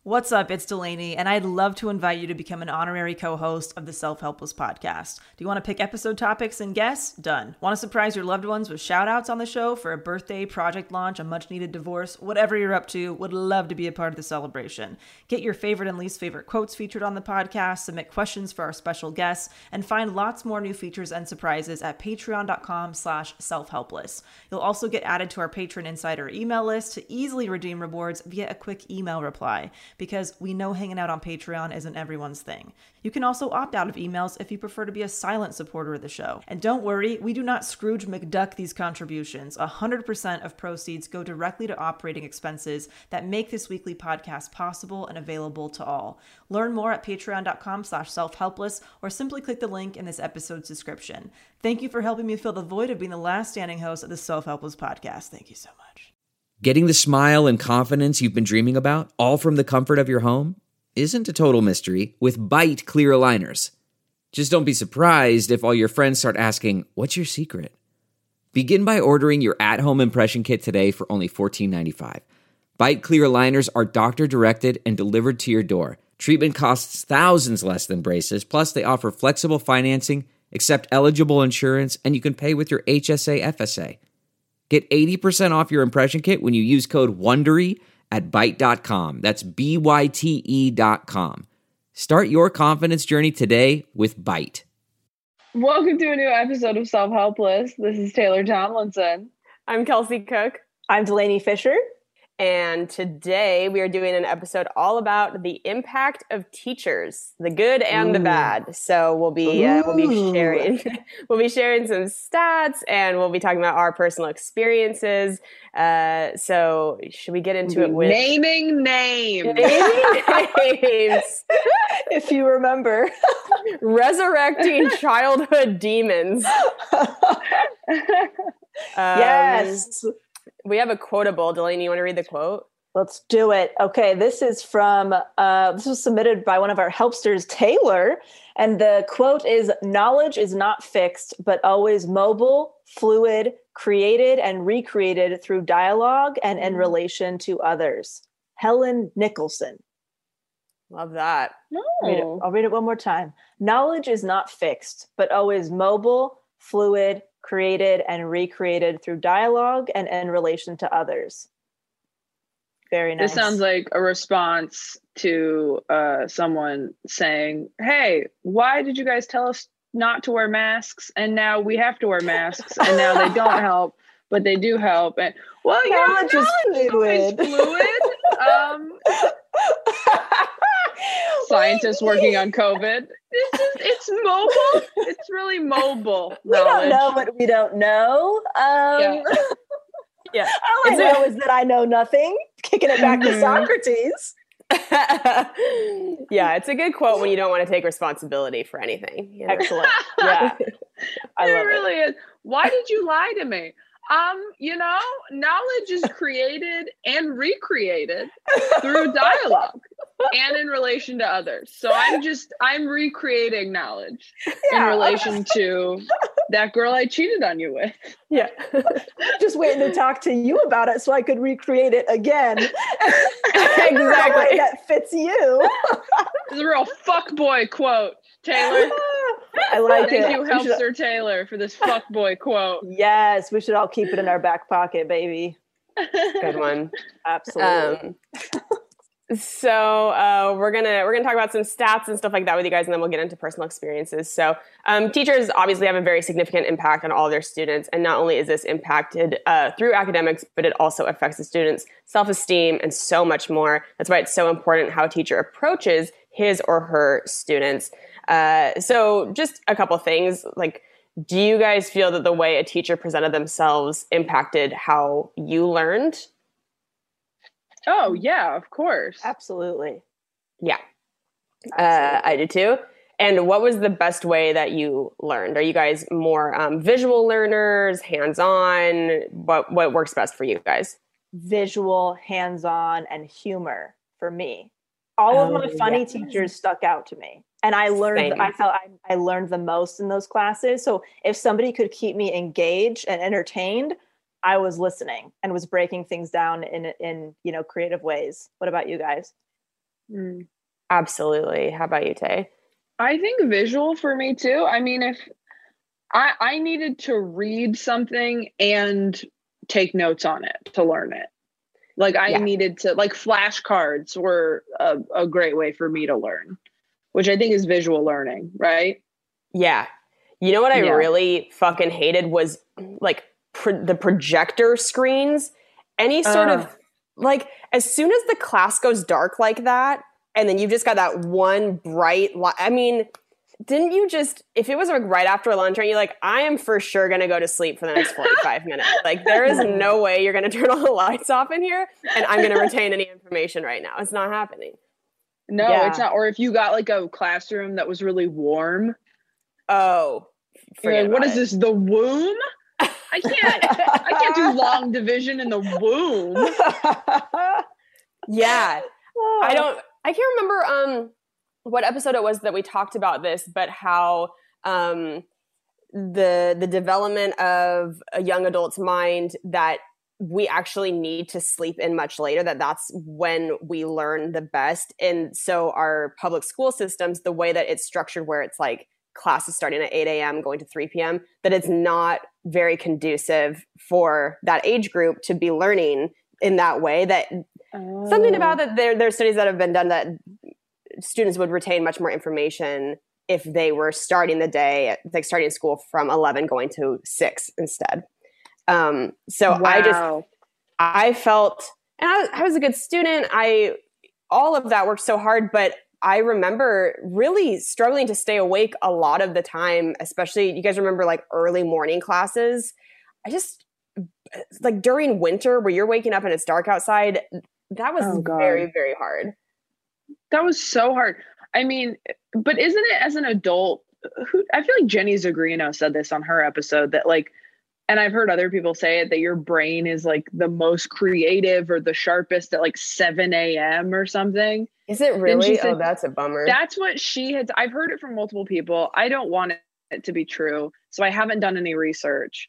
What's up? It's Delaney, and I'd love to invite you to become an honorary co-host of the Self-Helpless podcast. Do you want to pick episode topics and guests? Done. Want to surprise your loved ones with shout-outs on the show for a birthday, project launch, a much-needed divorce? Whatever you're up to, would love to be a part of the celebration. Get your favorite and least favorite quotes featured on the podcast, submit questions for our special guests, and find lots more new features and surprises at patreon.com/selfhelpless. You'll also get added to our Patron Insider email list to easily redeem rewards via a quick email reply, because we know hanging out on Patreon isn't everyone's thing. You can also opt out of emails if you prefer to be a silent supporter of the show. And don't worry, we do not Scrooge McDuck these contributions. 100% of proceeds go directly to operating expenses that make this weekly podcast possible and available to all. Learn more at patreon.com/selfhelpless or simply click the link in this episode's description. Thank you for helping me fill the void of being the last standing host of the Self-Helpless podcast. Thank you so much. Getting the smile and confidence you've been dreaming about, all from the comfort of your home, isn't a total mystery with Byte clear aligners. Just don't be surprised if all your friends start asking, "What's your secret?" Begin by ordering your at-home impression kit today for only $14.95. Byte clear aligners are doctor-directed and delivered to your door. Treatment costs thousands less than braces, plus they offer flexible financing, accept eligible insurance, and you can pay with your HSA FSA. Get 80% off your impression kit when you use code WONDERY at Byte.com. That's BYTE.com. Start your confidence journey today with Byte. Welcome to a new episode of Self-Helpless. This is Taylor Tomlinson. I'm Kelsey Cook. I'm Delaney Fisher. And today we are doing an episode all about the impact of teachers, the good and the bad. So we'll be sharing some stats, and we'll be talking about our personal experiences. So should we get into it with naming names? If you remember, resurrecting childhood demons. Yes. We have a quotable. Delaney, you want to read the quote? Let's do it. Okay, this is from, this was submitted by one of our helpsters, Taylor. And the quote is, "Knowledge is not fixed, but always mobile, fluid, created, and recreated through dialogue and in relation to others." Helen Nicholson. Love that. I'll read it one more time. "Knowledge is not fixed, but always mobile, fluid, created, and recreated through dialogue and in relation to others." Very nice. This sounds like a response to someone saying, "Hey, why did you guys tell us not to wear masks? And now we have to wear masks, and now they don't help, but they do help." And well, knowledge is fluid. Scientists working on COVID. It's mobile. It's really mobile. We don't know what we don't know. Yeah. All I know is that I know nothing. Kicking it back to Socrates. Yeah, it's a good quote when you don't want to take responsibility for anything. You know? Excellent. Yeah. I love it. Really is. Why did you lie to me? Knowledge is created and recreated through dialogue and in relation to others. So I'm recreating knowledge in relation to that girl I cheated on you with. Yeah. Just waiting to talk to you about it so I could recreate it again. Exactly. That fits you. This is a real fuckboy quote, Taylor. I like it. Thank you, Helpster Taylor, for this fuckboy quote. Yes, we should all keep it in our back pocket, baby. Good one. Absolutely. So we're gonna talk about some stats and stuff like that with you guys, and then we'll get into personal experiences. So teachers obviously have a very significant impact on all of their students, and not only is this impacted through academics, but it also affects the students' self-esteem and so much more. That's why it's so important how a teacher approaches his or her students. So just a couple things, like, do you guys feel that the way a teacher presented themselves impacted how you learned? Oh, yeah, of course. Absolutely. Yeah. I did too. And what was the best way that you learned? Are you guys more visual learners, hands-on? What works best for you guys? Visual, hands-on, and humor for me. All of my funny teachers stuck out to me. And I learned, I felt I learned the most in those classes. So if somebody could keep me engaged and entertained, I was listening and was breaking things down in creative ways. What about you guys? Mm. Absolutely. How about you, Tay? I think visual for me too. I mean, if I needed to read something and take notes on it to learn it. Like I needed to, like flashcards were a great way for me to learn, which I think is visual learning, right? Yeah. You know what I really fucking hated was like the projector screens. Any sort of like, as soon as the class goes dark like that, and then you've just got that one bright light. I mean, didn't you just, if it was like right after lunch, aren't you like, I am for sure going to go to sleep for the next 45 minutes. Like there is no way you're going to turn all the lights off in here and I'm going to retain any information right now. It's not happening. No, it's not. Or if you got like a classroom that was really warm. Oh, like, what is this? The womb? I can't do long division in the womb. Yeah. I can't remember what episode it was that we talked about this, but how the development of a young adult's mind, that we actually need to sleep in much later, that's when we learn the best. And so our public school systems, the way that it's structured, where it's like classes starting at 8 a.m. going to 3 p.m., that it's not very conducive for that age group to be learning in that way. That something about that, there's studies that have been done that students would retain much more information if they were starting the day, like starting school from 11 going to 6 instead. I felt, and I was a good student. All of that worked so hard, but I remember really struggling to stay awake a lot of the time, especially, you guys remember like early morning classes. I just, like during winter where you're waking up and it's dark outside, that was very, very hard. That was so hard. I mean, but isn't it as an adult, I feel like Jenny Zagrino said this on her episode, that like, and I've heard other people say it, that your brain is like the most creative or the sharpest at like 7 a.m. or something. Is it really? Oh, that's a bummer. That's what I've heard it from multiple people. I don't want it to be true, so I haven't done any research.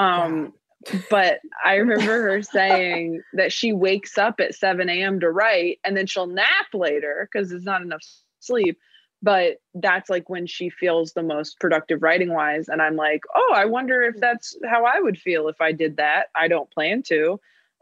But I remember her saying that she wakes up at 7 a.m. to write, and then she'll nap later because there's not enough sleep. But that's like when she feels the most productive writing wise. And I'm like, oh, I wonder if that's how I would feel if I did that. I don't plan to.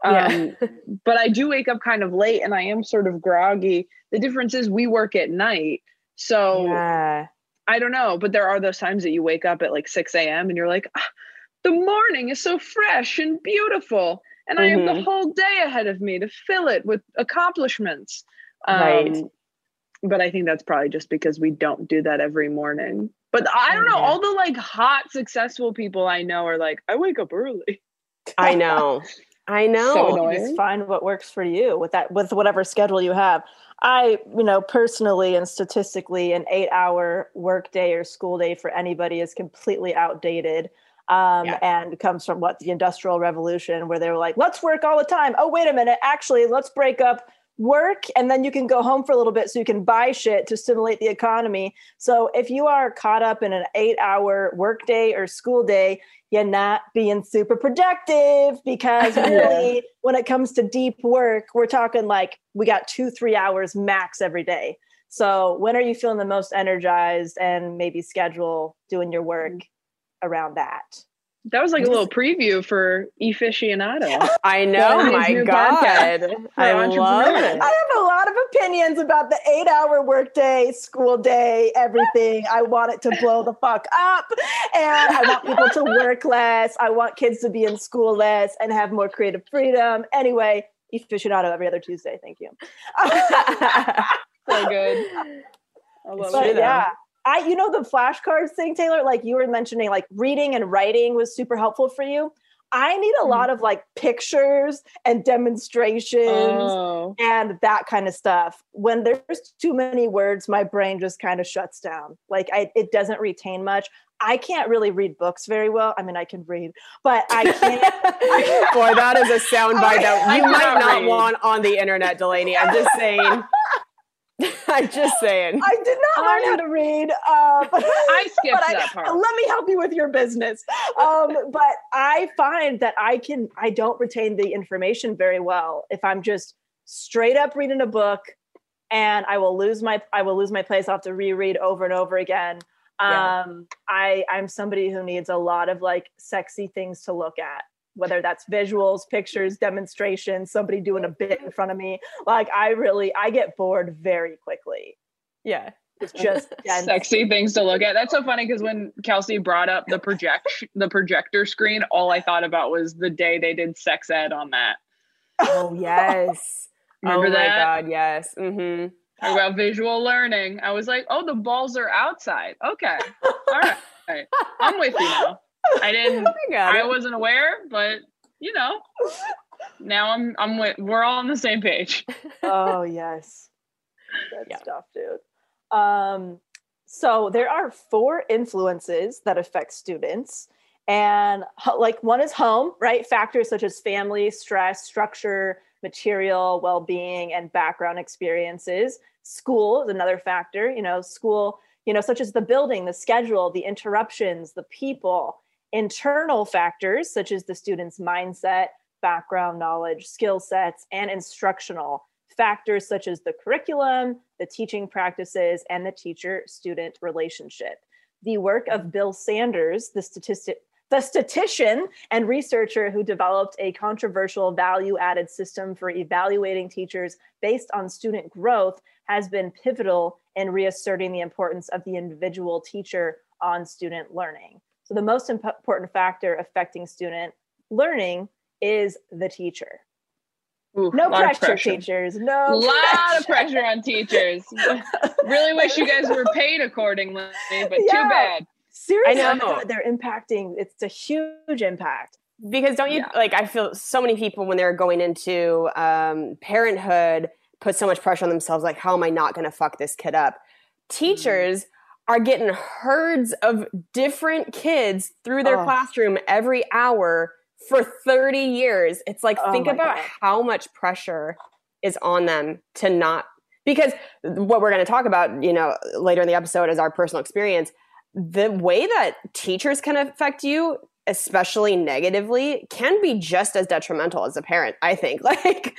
But I do wake up kind of late and I am sort of groggy. The difference is we work at night. So I don't know. But there are those times that you wake up at like 6 a.m. and you're like, the morning is so fresh and beautiful. And I have the whole day ahead of me to fill it with accomplishments. Right. But I think that's probably just because we don't do that every morning. But I don't know. All the like hot, successful people I know are like, I wake up early. I know. So just find what works for you with whatever schedule you have. I, personally and statistically, an 8-hour work day or school day for anybody is completely outdated. And comes from the Industrial Revolution, where they were like, let's work all the time. Oh, wait a minute. Actually, let's break up work and then you can go home for a little bit so you can buy shit to stimulate the economy. So if you are caught up in an 8-hour work day or school day, you're not being super productive, because really when it comes to deep work, we're talking like we got 2-3 hours max every day. So when are you feeling the most energized, and maybe schedule doing your work around that. That was like a little preview for Efficienado. I know, my God. I love it. I have a lot of opinions about the 8-hour workday, school day, everything. I want it to blow the fuck up. And I want people to work less. I want kids to be in school less and have more creative freedom. Anyway, Efficienado every other Tuesday. Thank you. So good. I love it. Yeah. The flashcards thing, Taylor, like you were mentioning, like reading and writing was super helpful for you. I need a lot of like pictures and demonstrations and that kind of stuff. When there's too many words, my brain just kind of shuts down. Like it doesn't retain much. I can't really read books very well. I mean, I can read, but I can't. Boy, that is a soundbite that you might not want on the internet, Delaney. I'm just saying. I'm just saying. I did not learn how to read. I skipped that part. Let me help you with your business. But I find that I don't retain the information very well if I'm just straight up reading a book and I will lose my place. I'll have to reread over and over again. I'm somebody who needs a lot of like sexy things to look at, whether that's visuals, pictures, demonstrations, somebody doing a bit in front of me. Like I get bored very quickly. Yeah. It's just sexy things to look at. That's so funny because when Kelsey brought up the projector screen, all I thought about was the day they did sex ed on that. Oh yes. Remember that? Oh my God, yes. Mm-hmm. Talk about visual learning. I was like, oh, the balls are outside. Okay. All right. I'm with you now. I wasn't aware, but you know, now we're all on the same page. Oh yes. Good stuff, dude. So there are 4 influences that affect students, and like one is home, right? Factors such as family, stress, structure, material, well-being, and background experiences. School is another factor, school, such as the building, the schedule, the interruptions, the people. Internal factors such as the student's mindset, background knowledge, skill sets, and instructional factors such as the curriculum, the teaching practices, and the teacher-student relationship. The work of Bill Sanders, the statistician and researcher who developed a controversial value-added system for evaluating teachers based on student growth, has been pivotal in reasserting the importance of the individual teacher on student learning. So the most important factor affecting student learning is the teacher. Ooh, no pressure, teachers. No lot of pressure on teachers. Really wish you guys were paid accordingly, but too bad. Seriously, I know. They're impacting. It's a huge impact. Because don't you like? I feel so many people when they're going into parenthood put so much pressure on themselves. Like, how am I not going to fuck this kid up? Teachers are getting herds of different kids through their classroom every hour for 30 years. It's like, think about how much pressure is on them to not, because what we're going to talk about, later in the episode is our personal experience. The way that teachers can affect you, especially negatively, can be just as detrimental as a parent, I think. Like,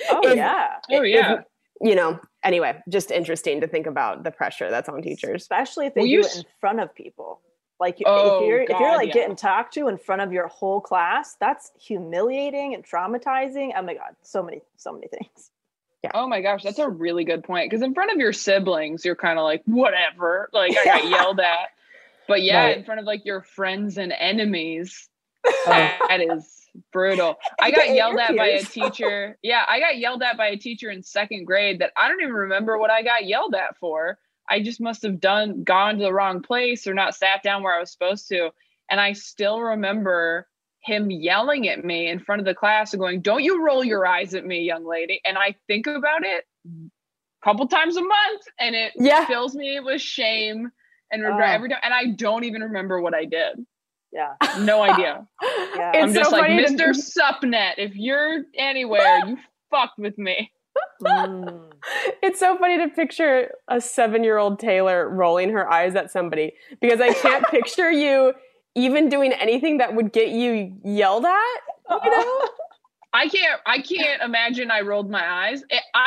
anyway, just interesting to think about the pressure that's on teachers. Especially if they do it in front of people. Like if you're getting talked to in front of your whole class, that's humiliating and traumatizing. Oh my God, so many things. Yeah. Oh my gosh, that's a really good point. Because in front of your siblings, you're kind of like, whatever. Like I got yelled at. But in front of like your friends and enemies, that is brutal. I got yelled at by a teacher. Yeah, I got yelled at by a teacher in 2nd grade that I don't even remember what I got yelled at for. I just must have gone to the wrong place or not sat down where I was supposed to. And I still remember him yelling at me in front of the class and going, "Don't you roll your eyes at me, young lady." And I think about it a couple times a month and it fills me with shame and regret every time. And I don't even remember what I did. Yeah. No idea. I'm just so like, Mr. Supnet, if you're anywhere, you fucked with me. It's so funny to picture a 7-year-old Taylor rolling her eyes at somebody, because I can't picture you even doing anything that would get you yelled at. I can't imagine I rolled my eyes.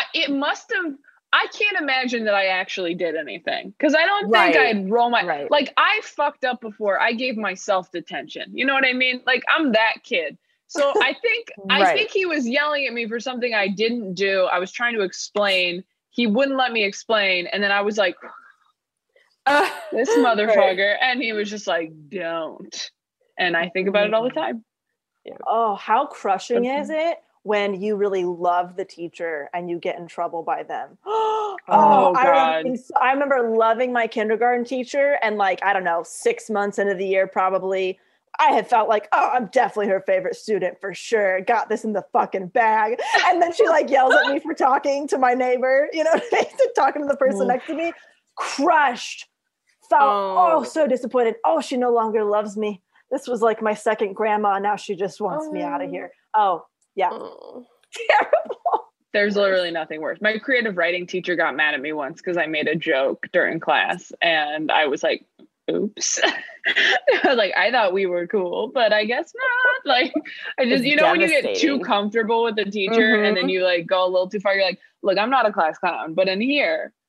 I can't imagine that I actually did anything, because I don't think I'd roll my like I fucked up before. I gave myself detention. You know what I mean? Like I'm that kid. So I think he was yelling at me for something I didn't do. I was trying to explain. He wouldn't let me explain. And then I was like, this motherfucker. And he was just like, don't. And I think about it all the time. Yeah. Oh, how crushing is it when you really love the teacher and you get in trouble by them? God. I remember loving my kindergarten teacher, and like, I don't know, 6 months into the year, probably, I had felt like, oh, I'm definitely her favorite student for sure. Got this in the fucking bag. And then she like yells at me for talking to my neighbor, talking to the person next to me. Crushed. Felt so disappointed. Oh, she no longer loves me. This was like my second grandma. Now she just wants me out of here. Oh, yeah. Terrible. There's literally nothing worse. My creative writing teacher got mad at me once because I made a joke during class, and I was like, oops. Like, I thought we were cool, but I guess not. Like, I just, when you get too comfortable with the teacher and then you like go a little too far, you're like, look, I'm not a class clown, but in here,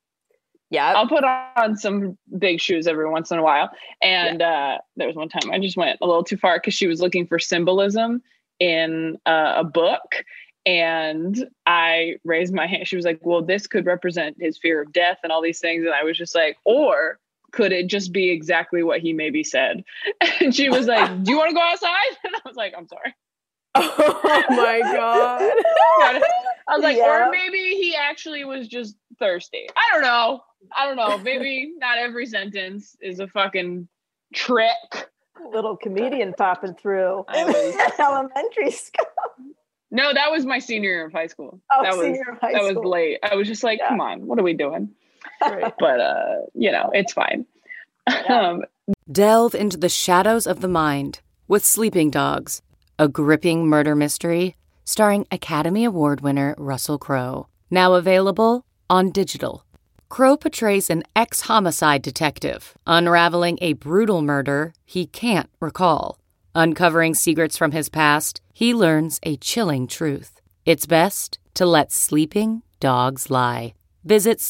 Yeah. I'll put on some big shoes every once in a while. And there was one time I just went a little too far because she was looking for symbolism in a book. And I raised my hand. She was like, well, this could represent his fear of death and all these things. And I was just like, or could it just be exactly what he maybe said? And she was like, do you want to go outside? And I was like, I'm sorry. Oh my God. I was like, or maybe he actually was just thirsty. I don't know. Maybe not every sentence is a fucking trick. Little comedian popping through elementary school. No, that was my senior year of high school. Oh, that was late. I was just like, come on, what are we doing? Right. But it's fine. Yeah. Delve into the shadows of the mind with Sleeping Dogs, a gripping murder mystery starring Academy Award winner Russell Crowe. Now available on digital. Crowe portrays an ex-homicide detective unraveling a brutal murder he can't recall. Uncovering secrets from his past, he learns a chilling truth. It's best to let sleeping dogs lie. Visit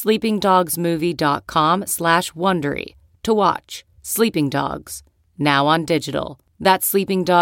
sleepingdogsmovie.com/Wondery to watch Sleeping Dogs, now on digital. That's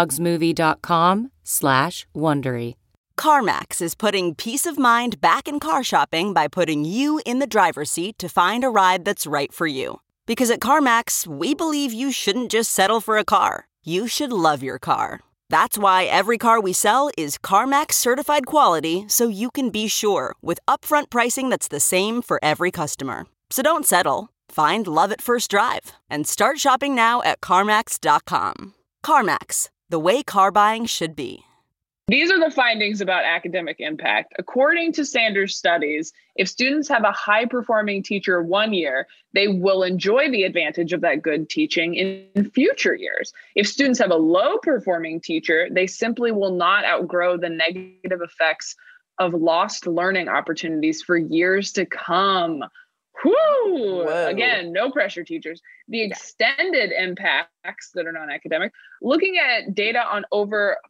sleepingdogsmovie.com/Wondery. CarMax is putting peace of mind back in car shopping by putting you in the driver's seat to find a ride that's right for you. Because at CarMax, we believe you shouldn't just settle for a car. You should love your car. That's why every car we sell is CarMax certified quality, so you can be sure with upfront pricing that's the same for every customer. So don't settle. Find love at first drive and start shopping now at CarMax.com. CarMax, the way car buying should be. These are the findings about academic impact. According to Sanders studies, if students have a high-performing teacher one year, they will enjoy the advantage of that good teaching in future years. If students have a low-performing teacher, they simply will not outgrow the negative effects of lost learning opportunities for years to come. Whoo! Again, no pressure, teachers. The extended impacts that are non-academic, looking at data on over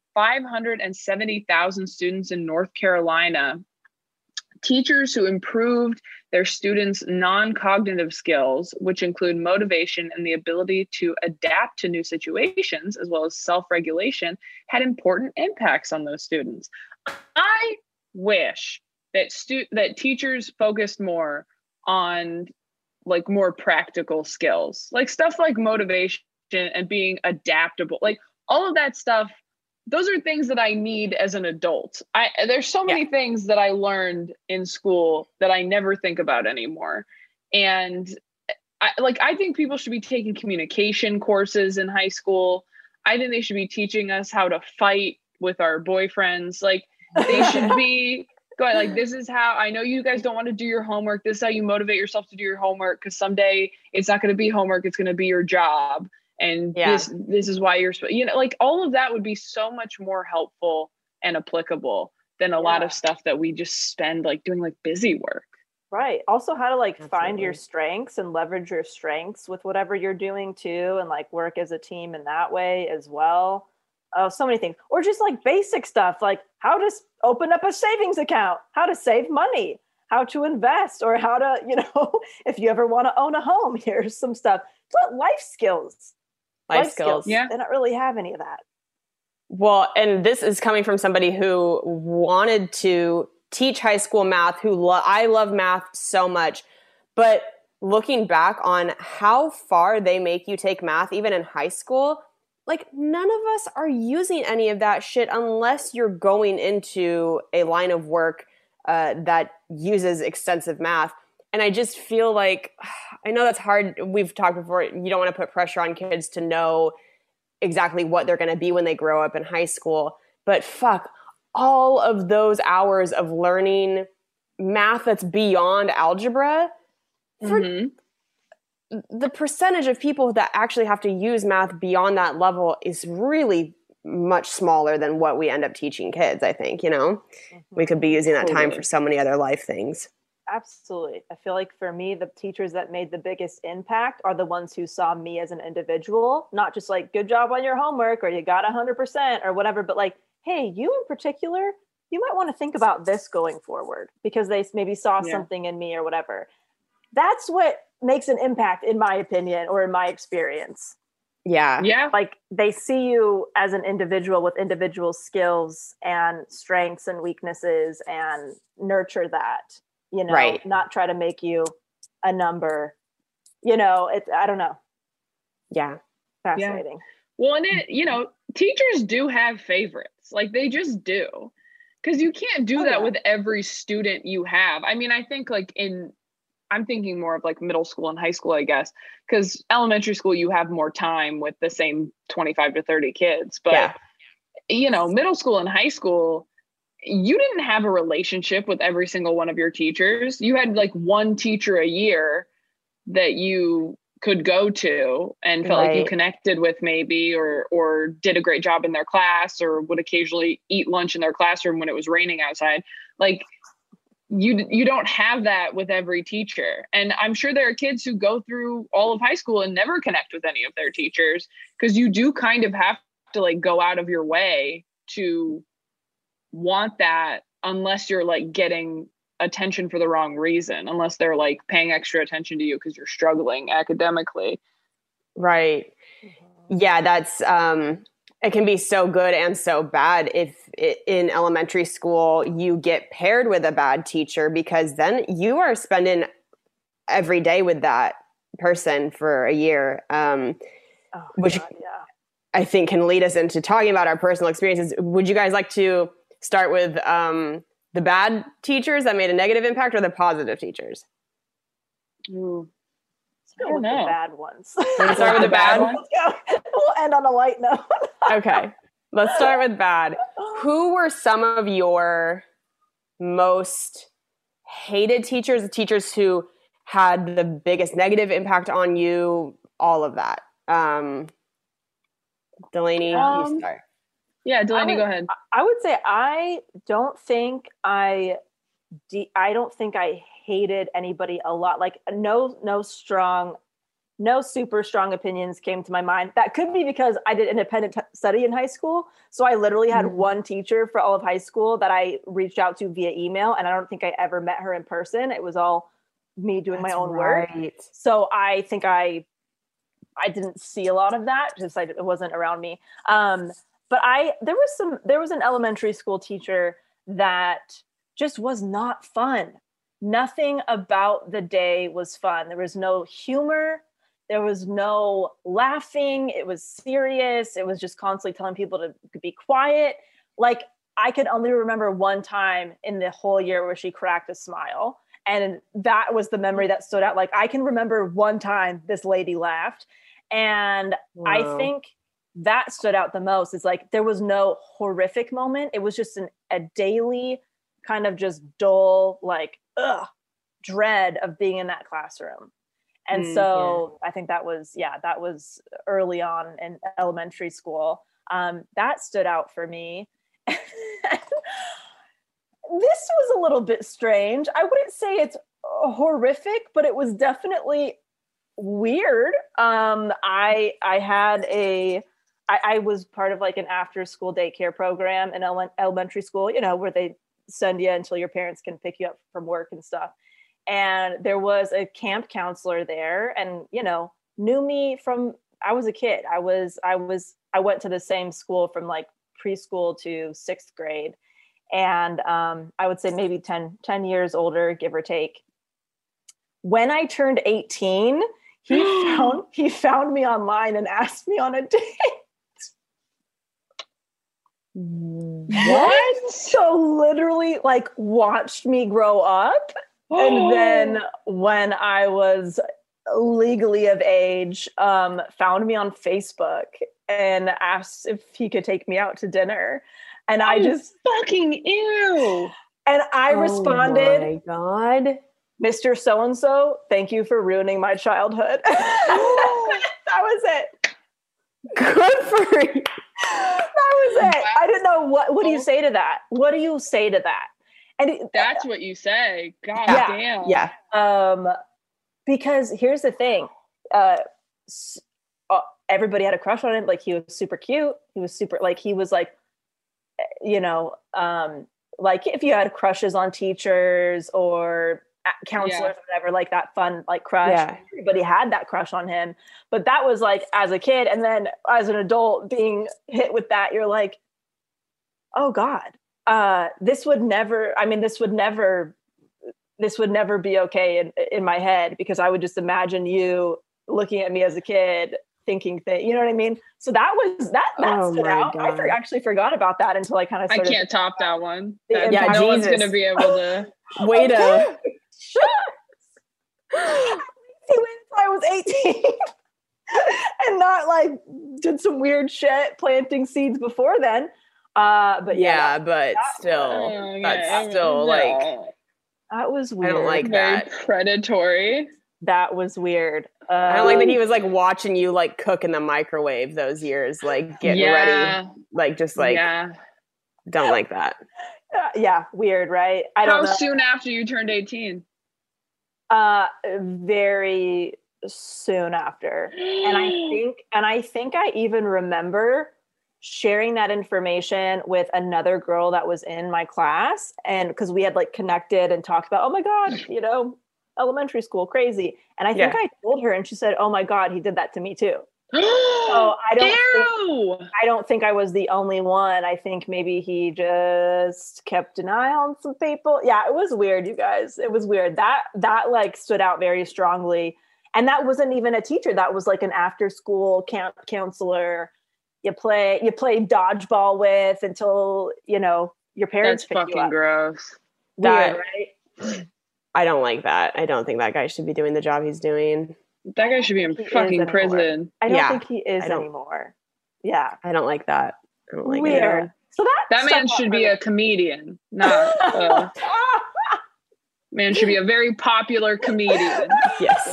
570,000 students in North Carolina, teachers who improved their students' non-cognitive skills, which include motivation and the ability to adapt to new situations, as well as self-regulation, had important impacts on those students. I wish that that teachers focused more on like more practical skills, like stuff like motivation and being adaptable, like all of that stuff. Those are things that I need as an adult. There's so many things that I learned in school that I never think about anymore. And I think people should be taking communication courses in high school. I think they should be teaching us how to fight with our boyfriends. Like they should be going like, this is how, I know you guys don't want to do your homework. This is how you motivate yourself to do your homework. Cause someday it's not going to be homework. It's going to be your job. And this is why you're, like all of that would be so much more helpful and applicable than a lot of stuff that we just spend like doing like busy work. Right. Also how to like find your strengths and leverage your strengths with whatever you're doing too. And like work as a team in that way as well. Oh, so many things. Or just like basic stuff, like how to open up a savings account, how to save money, how to invest, or how to, if you ever want to own a home, here's some stuff. But life skills. Life skills. Yeah. They don't really have any of that. Well, and this is coming from somebody who wanted to teach high school math, I love math so much. But looking back on how far they make you take math, even in high school, like none of us are using any of that shit unless you're going into a line of work that uses extensive math. And I just feel like, I know that's hard. We've talked before, you don't want to put pressure on kids to know exactly what they're going to be when they grow up in high school. But fuck, all of those hours of learning math that's beyond algebra, the percentage of people that actually have to use math beyond that level is really much smaller than what we end up teaching kids, I think, We could be using that time for so many other life things. Absolutely. I feel like for me, the teachers that made the biggest impact are the ones who saw me as an individual, not just like, good job on your homework or you got 100% or whatever, but like, hey, you in particular, you might want to think about this going forward because they maybe saw something in me or whatever. That's what makes an impact, in my opinion, or in my experience. Yeah. Yeah. Like they see you as an individual with individual skills and strengths and weaknesses and nurture that, you know, Right. not try to make you a number, you know, I don't know. Yeah. Fascinating. Well, and teachers do have favorites. Like they just do. Because you can't do that with every student you have. I mean, I think like I'm thinking more of like middle school and high school, I guess, because elementary school, you have more time with the same 25 to 30 kids. But, middle school and high school, you didn't have a relationship with every single one of your teachers. You had like one teacher a year that you could go to and felt like you connected with maybe, or did a great job in their class, or would occasionally eat lunch in their classroom when it was raining outside. Like you don't have that with every teacher. And I'm sure there are kids who go through all of high school and never connect with any of their teachers, because you do kind of have to like go out of your way to want that, unless you're like getting attention for the wrong reason, unless they're like paying extra attention to you because you're struggling academically. Right. Yeah, that's it can be so good and so bad if in elementary school you get paired with a bad teacher, because then you are spending every day with that person for a year, which I think can lead us into talking about our personal experiences. Would you guys like to start with the bad teachers that made a negative impact, or the positive teachers? Ooh. I don't know. The bad ones. Let's start with the bad ones. We'll end on a light note. Okay. Let's start with bad. Who were some of your most hated teachers, the teachers who had the biggest negative impact on you, all of that? Delaney, you start. Yeah, Delaney, go ahead. I would say I don't think I hated anybody a lot. Like no super strong opinions came to my mind. That could be because I did independent study in high school. So I literally had one teacher for all of high school that I reached out to via email. And I don't think I ever met her in person. It was all me doing my own work. So I think I didn't see a lot of that because it wasn't around me. But there was an elementary school teacher that just was not fun. Nothing about the day was fun. There was no humor. There was no laughing. It was serious. It was just constantly telling people to be quiet. Like I could only remember one time in the whole year where she cracked a smile. And that was the memory that stood out. Like I can remember one time this lady laughed. And I think that stood out the most. Is like there was no horrific moment. It was just a daily kind of just dull, like dread of being in that classroom. And so I think that was early on in elementary school. That stood out for me. This was a little bit strange. I wouldn't say it's horrific, but it was definitely weird. I was part of like an after school daycare program in elementary school, where they send you until your parents can pick you up from work and stuff. And there was a camp counselor there and, knew me from, I was a kid. I went to the same school from like preschool to 6th grade. And I would say maybe 10 years older, give or take. When I turned 18, he found me online and asked me on a date. What? So literally like watched me grow up. And then when I was legally of age, found me on Facebook and asked if he could take me out to dinner. And I just fucking ew. And I responded, "Oh my God, Mr. So-and-so, thank you for ruining my childhood." That was it. Good for you. That was it. I didn't know what do you say to that? What do you say to that? And that's what you say. God damn. Yeah. Because here's the thing. Everybody had a crush on him. Like he was super cute. He was super like like if you had crushes on teachers or counselors, or whatever, like that fun like crush. Yeah. Everybody had that crush on him, but that was like as a kid, and then as an adult being hit with that, you're like, oh God, this would never be okay in my head, because I would just imagine you looking at me as a kid thinking that, you know what I mean? So that stood out. God. I actually forgot about that until I kind of I can't top that one. Yeah, No one's Jesus. going to be able to. Way to. He waited until I was 18 and not like did some weird shit planting seeds before then. But Yeah, but still, Oh, that's yeah, still like, that was I weird. don't like very that. predatory. That was weird. I don't like that he was like watching you like cook in the microwave those years, like getting ready, like just like don't like that. Yeah, weird, right? I How don't know. soon after you turned 18? Very soon after. And I think I even remember sharing that information with another girl that was in my class, and because we had like connected and talked about, oh my God, you know, elementary school, crazy. And I think I told her, and she said, oh my God, he did that to me too. So I don't think I was the only one. I think maybe he just kept an eye on some people. Yeah, it was weird, you guys. It was weird. That like stood out very strongly. And that wasn't even a teacher. That was like an after school camp counselor you play dodgeball with until, you know, your parents That's pick you fucking up. gross. Weird, right? I don't like that. I don't think that guy should be doing the job he's doing. That guy should be in fucking prison. I don't think he is I don't- anymore. Yeah. I don't like that. I don't like Weird. it. So That man should be a comedian, not man should be a very popular comedian. Yes.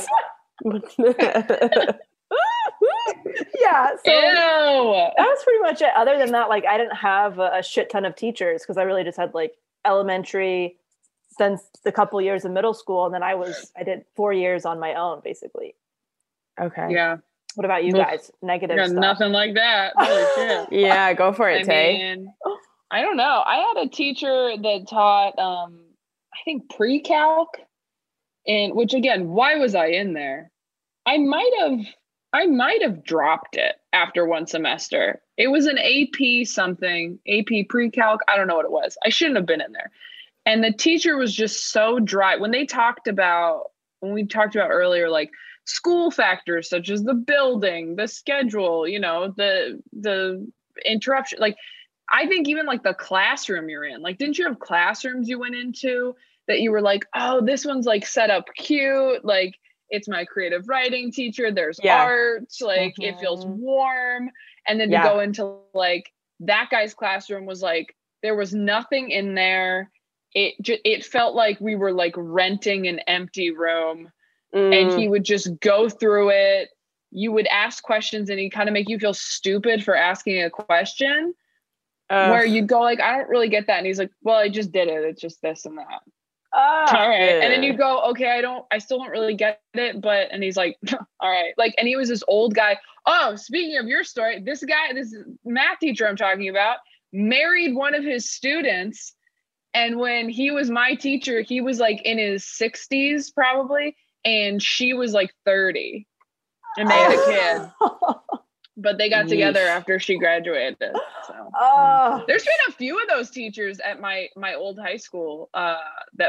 Yeah. So Ew. that was pretty much it. Other than that, like I didn't have a shit ton of teachers because I really just had like elementary, then the couple years in middle school, and then I did 4 years on my own, basically. Okay. Yeah. What about you guys? Negative Got stuff. nothing like that. Holy shit. Yeah, go for it, Tay. mean, I don't know. I had a teacher that taught, I think pre-calc, and which again, why was I in there? I might have dropped it after one semester. It was an AP something, AP pre-calc. I don't know what it was. I shouldn't have been in there. And the teacher was just so dry. When we talked about earlier, like school factors such as the building, the schedule, you know, the interruption, like I think even like the classroom you're in, like, didn't you have classrooms you went into that you were like, oh, this one's like set up cute. Like it's my creative writing teacher. There's art, like it feels warm. And then to go into like that guy's classroom was like, there was nothing in there. It felt like we were like renting an empty room. And he would just go through it. You would ask questions and he'd kind of make you feel stupid for asking a question where you'd go like, I don't really get that. And he's like, well, I just did it. It's just this and that. All right. And then you go, okay, I still don't really get it. And he's like, all right. Like, and he was this old guy. Oh, speaking of your story, this math teacher I'm talking about married one of his students. And when he was my teacher, he was like in his 60s probably. And she was like 30 and they had a kid, but they got together after she graduated. So there's been a few of those teachers at my old high school that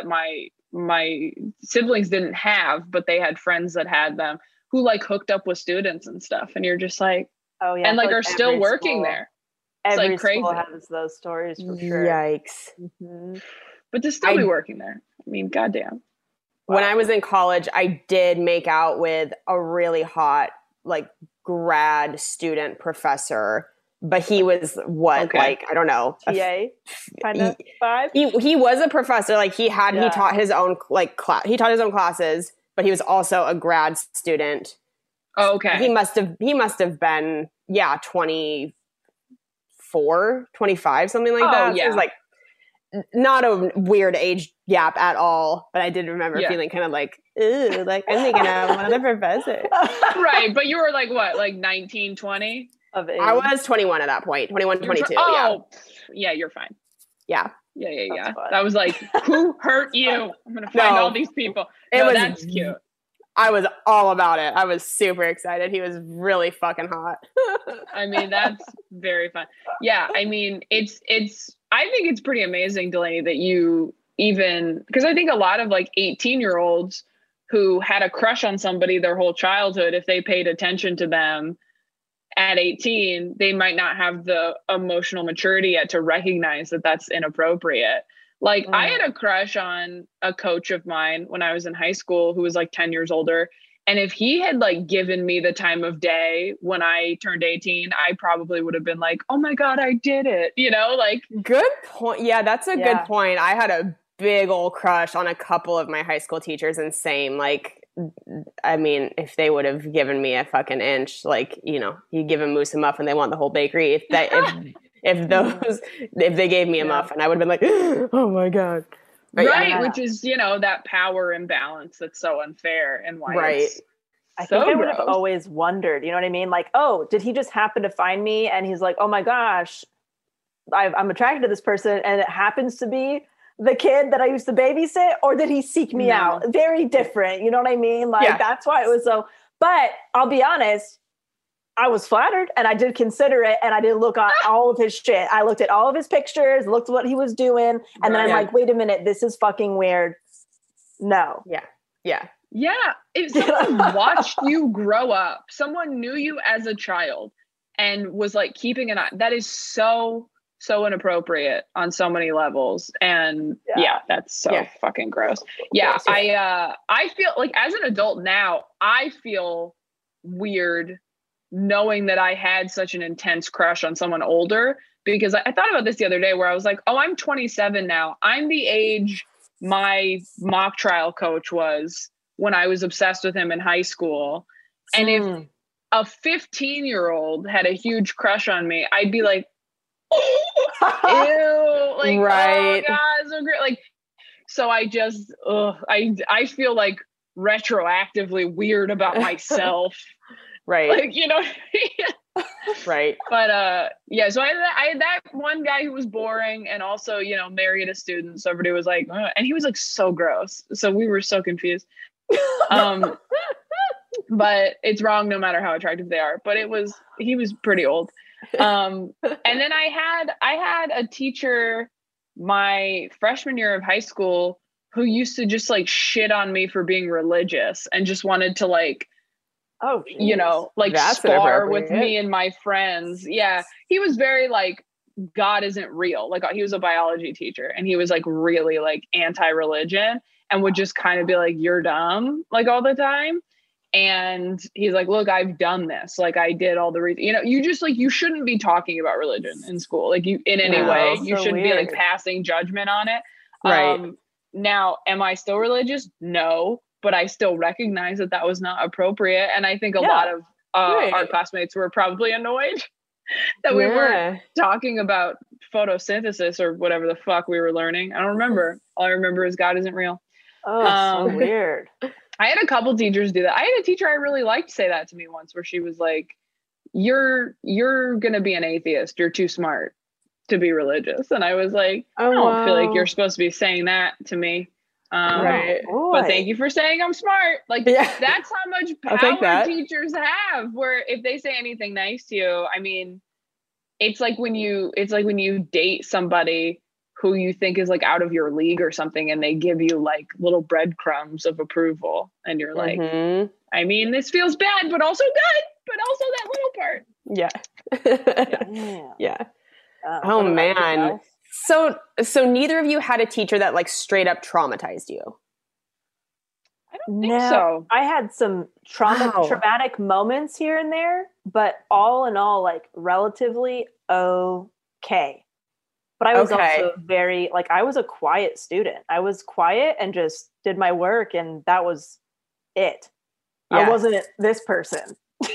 my siblings didn't have, but they had friends that had them who like hooked up with students and stuff. And you're just like, oh yeah, and like are still working there. It's every like crazy. School has those stories for sure. Yikes. Mm-hmm. But to still be working there. I mean, goddamn. When I was in college, I did make out with a really hot, like, grad student professor, but he was like, I don't know. TA kind of vibe? He was a professor. Like, he taught his own, like, he taught his own classes, but he was also a grad student. Oh, okay. He must have been, 24, 25, something like that. Yeah. So it was like, not a weird age gap at all, but I did remember feeling kind of like, ooh, like I'm thinking of one of the professors. Right, but you were like what, like 19, 20? Of age. I was 21 at that point, 21, 22. Oh, yeah, you're fine. Yeah. Yeah. fun. That was like, who hurt you? I'm gonna find all these people. That's cute. I was all about it. I was super excited. He was really fucking hot. I mean, that's very fun. Yeah, I mean, it's I think it's pretty amazing, Delaney, that you even, because I think a lot of like 18-year-olds who had a crush on somebody their whole childhood, if they paid attention to them at 18, they might not have the emotional maturity yet to recognize that that's inappropriate. Like I had a crush on a coach of mine when I was in high school who was like 10 years older. And if he had like given me the time of day when I turned 18, I probably would have been like, oh my God, I did it. You know, like. Good point. Yeah, that's a good point. I had a big old crush on a couple of my high school teachers, and same, like, I mean, if they would have given me a fucking inch, like, you know, you give a moose a muffin, they want the whole bakery. If they gave me a muffin, I would have been like, oh my God. But right. Which is, you know, that power imbalance that's so unfair and why it's I think I would have always wondered, you know what I mean? Like, oh, did he just happen to find me? And he's like, oh my gosh, I'm attracted to this person. And it happens to be the kid that I used to babysit, or did he seek me out? Very different. You know what I mean? Like, that's why it was so, but I'll be honest, I was flattered and I did consider it, and I did look at all of his shit. I looked at all of his pictures, looked at what he was doing. And then I'm like, wait a minute, this is fucking weird. No. Yeah. If someone watched you grow up, someone knew you as a child and was like keeping an eye, that is so inappropriate on so many levels. And that's so fucking gross. Yeah. I feel like as an adult now, I feel weird knowing that I had such an intense crush on someone older, because I thought about this the other day where I was like, oh, I'm 27 now. I'm the age my mock trial coach was when I was obsessed with him in high school. And if a 15-year-old had a huge crush on me, I'd be like, ew, like, oh God, so great. Like, so I just, I feel like retroactively weird about myself. Right. Like, you know, right. But so I had that one guy who was boring and also, you know, married a student. So everybody was like, and he was like so gross. So we were so confused. But it's wrong no matter how attractive they are. But he was pretty old. And then I had a teacher my freshman year of high school who used to just like shit on me for being religious and just wanted to like, you know, like that's spar with me and my friends. Yeah. He was very like, God isn't real. Like he was a biology teacher and he was like really like anti-religion and would just kind of be like, you're dumb, like all the time. And he's like, look, I've done this. Like I did all the reason, you know, you just like, you shouldn't be talking about religion in school. Like you, in any way, you shouldn't be like passing judgment on it. Right. Now, am I still religious? No. But I still recognize that was not appropriate. And I think a lot of our classmates were probably annoyed that we weren't talking about photosynthesis or whatever the fuck we were learning. I don't remember. All I remember is God isn't real. Oh, so weird. I had a couple teachers do that. I had a teacher I really liked say that to me once, where she was like, you're going to be an atheist. You're too smart to be religious. And I was like, I don't feel like you're supposed to be saying that to me. Right. But thank you for saying I'm smart. Like that's how much power teachers have, where if they say anything nice to you, I mean, it's like when you date somebody who you think is like out of your league or something, and they give you like little breadcrumbs of approval, and you're like, I mean, this feels bad, but also good, but also that little part. Yeah. Oh man. So neither of you had a teacher that like straight up traumatized you? I don't think so. I had some traumatic moments here and there, but all in all, like relatively okay. But I was also very, like, I was a quiet student. I was quiet and just did my work, and that was it. Yeah. I wasn't this person.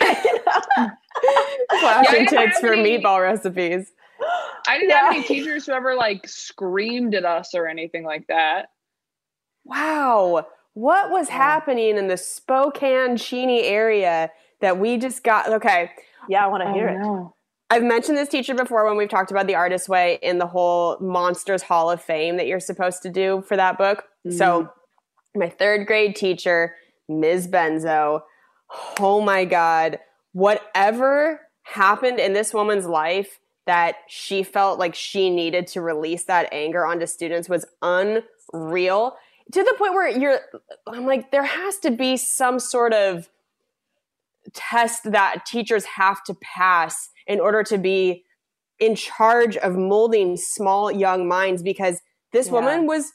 Flashing tits for meatball recipes. I didn't have any teachers who ever like screamed at us or anything like that. Wow. What was happening in the Spokane Cheney area that we just got? Okay. Yeah, I want to hear it. I've mentioned this teacher before when we've talked about The Artist's Way in the whole Monsters Hall of Fame that you're supposed to do for that book. Mm-hmm. So my 3rd grade teacher, Ms. Benzo, oh my God, whatever happened in this woman's life that she felt like she needed to release that anger onto students was unreal, to the point where I'm like, there has to be some sort of test that teachers have to pass in order to be in charge of molding small young minds, because this woman was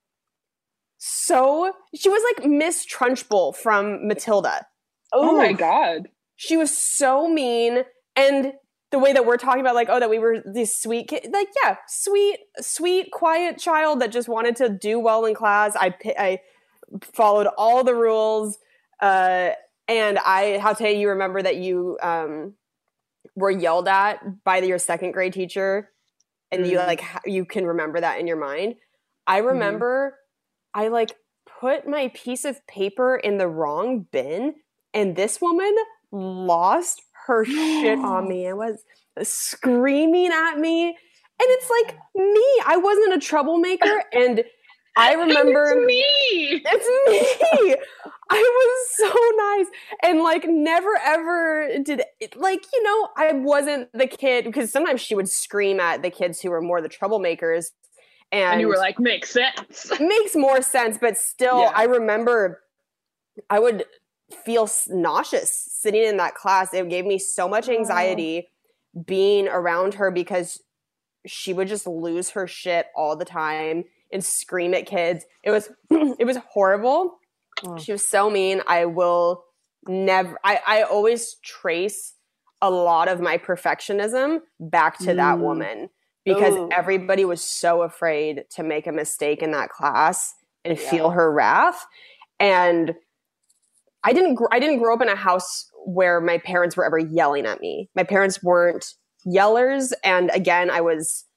she was like Miss Trunchbull from Matilda. Oh my God. She was so mean. And the way that we're talking about, like, oh, that we were these sweet kids, like, yeah, sweet, quiet child that just wanted to do well in class. I followed all the rules. And I'll tell you, you remember that you were yelled at by your 2nd grade teacher, and you can remember that in your mind. I remember I put my piece of paper in the wrong bin, and this woman lost her shit on me and was screaming at me. And it's like me. I wasn't a troublemaker, and I remember it's me. I was so nice, and never ever did it, I wasn't the kid, because sometimes she would scream at the kids who were more the troublemakers, and you were like, makes sense. Makes more sense, but still, I remember I would feel nauseous sitting in that class. It gave me so much anxiety being around her, because she would just lose her shit all the time and scream at kids. It was horrible. She was so mean. I will never, I always trace a lot of my perfectionism back to that woman, because everybody was so afraid to make a mistake in that class and feel her wrath. And I didn't grow up in a house where my parents were ever yelling at me. My parents weren't yellers. And again, I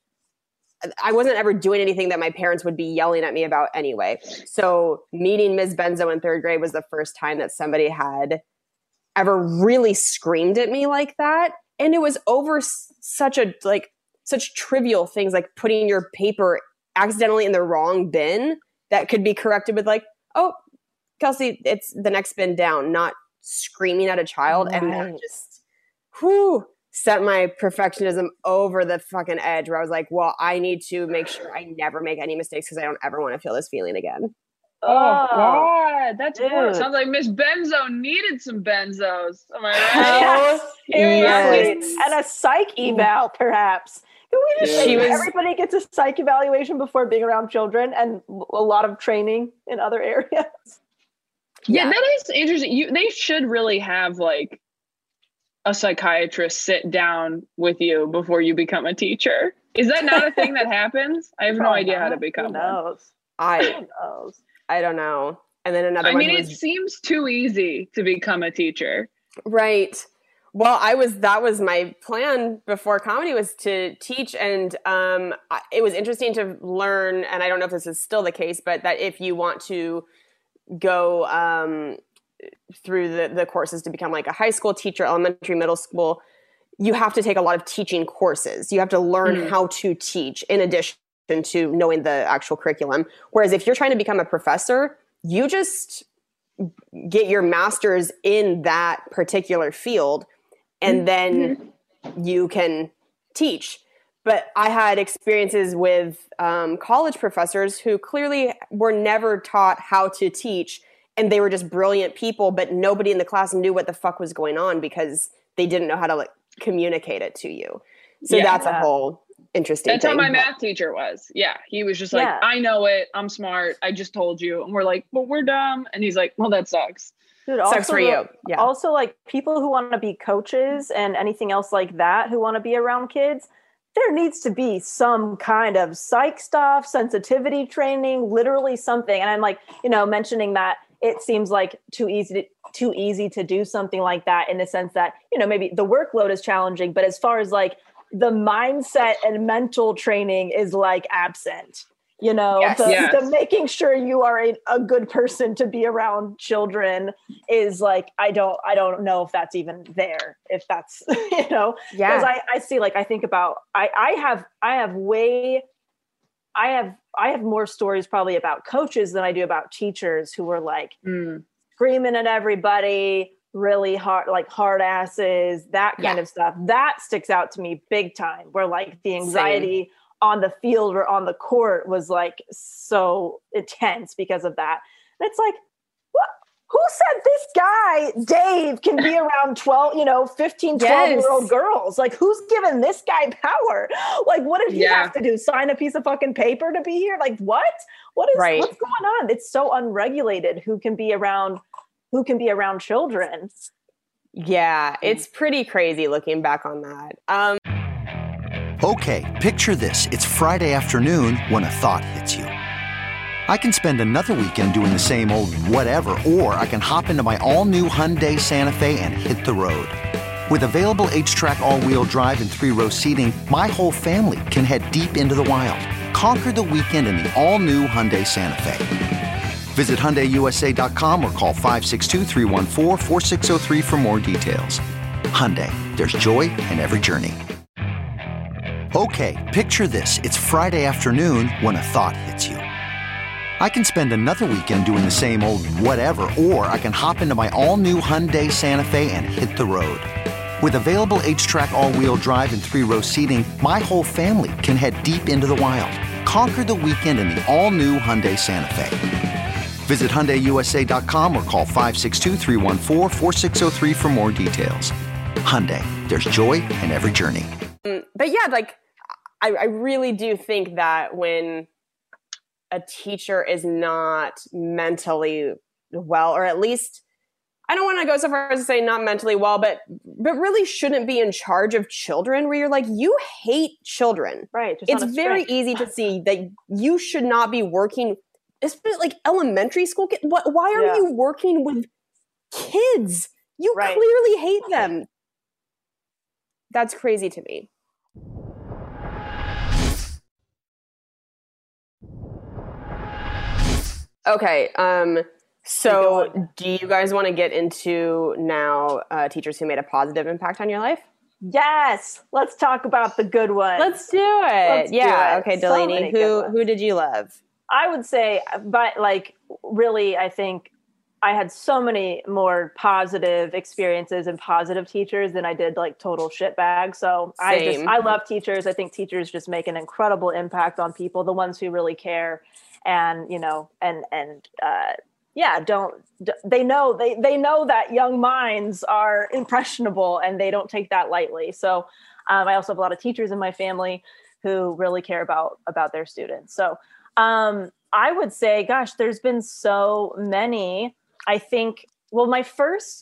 wasn't ever doing anything that my parents would be yelling at me about anyway. So meeting Ms. Benzo in 3rd grade was the first time that somebody had ever really screamed at me like that. And it was over such trivial things, like putting your paper accidentally in the wrong bin that could be corrected with oh, Kelsey, it's the next bin down, not screaming at a child. Right. And that just, set my perfectionism over the fucking edge, where I was like, well, I need to make sure I never make any mistakes, because I don't ever want to feel this feeling again. Oh God, that's horrible. Sounds like Miss Benzo needed some benzos. Am I right? Yes. And a psych eval, perhaps. Can we just say everybody gets a psych evaluation before being around children, and a lot of training in other areas? Yeah, that is interesting. They should really have a psychiatrist sit down with you before you become a teacher. Is that not a thing that happens? I have no idea how to become one. I don't know. And then another one. It seems too easy to become a teacher. Right. Well, that was my plan before comedy, was to teach. And it was interesting to learn, and I don't know if this is still the case, but that if you want to go through the courses to become a high school teacher, elementary, middle school, you have to take a lot of teaching courses. You have to learn how to teach in addition to knowing the actual curriculum. Whereas if you're trying to become a professor, you just get your master's in that particular field, and then you can teach. But I had experiences with college professors who clearly were never taught how to teach, and they were just brilliant people, but nobody in the class knew what the fuck was going on because they didn't know how to communicate it to you. So that's a whole interesting thing. That's how my math teacher was. Yeah. He was just I know it. I'm smart. I just told you. And we're like, but we're dumb. And he's like, well, that sucks. Dude, sucks for you. Yeah. Also, people who want to be coaches and anything else like that, who want to be around kids, there needs to be some kind of psych stuff, sensitivity training, literally something. And I'm mentioning that it seems like too easy to do something like that, in the sense that, maybe the workload is challenging, but as far as the mindset and mental training is absent. You know, Yes. the making sure you are a good person to be around children is like, I don't know if that's even there, if that's, you know, because I see, like, I think about, I have more stories probably about coaches than I do about teachers who were like screaming at everybody, really hard asses, that kind of stuff. That sticks out to me big time, where like the anxiety on the field or on the court was like so intense because of that. And it's like, what? Who said this guy, Dave, can be around 15, 12-year-old girls? Like, who's given this guy power? Like, what did he have to do? Sign a piece of fucking paper to be here? Like, what? What's going on? It's so unregulated who can be around children. Yeah, it's pretty crazy looking back on that. Okay, picture this. It's Friday afternoon when a thought hits you. I can spend another weekend doing the same old whatever, or I can hop into my all-new Hyundai Santa Fe and hit the road. With available H-Track all-wheel drive and 3-row seating, my whole family can head deep into the wild. Conquer the weekend in the all-new Hyundai Santa Fe. Visit HyundaiUSA.com or call 562-314-4603 for more details. Hyundai, there's joy in every journey. Okay, picture this. It's Friday afternoon when a thought hits you. I can spend another weekend doing the same old whatever, or I can hop into my all-new Hyundai Santa Fe and hit the road. With available H-Track all-wheel drive and 3-row seating, my whole family can head deep into the wild. Conquer the weekend in the all-new Hyundai Santa Fe. Visit HyundaiUSA.com or call 562-314-4603 for more details. Hyundai, there's joy in every journey. But yeah, like, I really do think that when a teacher is not mentally well, or at least, I don't want to go so far as to say not mentally well, but really shouldn't be in charge of children, where you're like, you hate children. Right. It's very easy to see that you should not be working, especially like elementary school kids. Why are you working with kids? You clearly hate them. That's crazy to me. Okay. So do you guys want to get into now teachers who made a positive impact on your life? Yes. Let's talk about the good ones. Let's do it. Okay, Delaney, who did you love? I would say, but like, really, I think I had so many more positive experiences and positive teachers than I did like total shitbags. So I love teachers. I think teachers just make an incredible impact on people, the ones who really care. And, you know, they know that young minds are impressionable and they don't take that lightly. So I also have a lot of teachers in my family who really care about their students. So I would say, gosh, there's been so many. I think, well, my first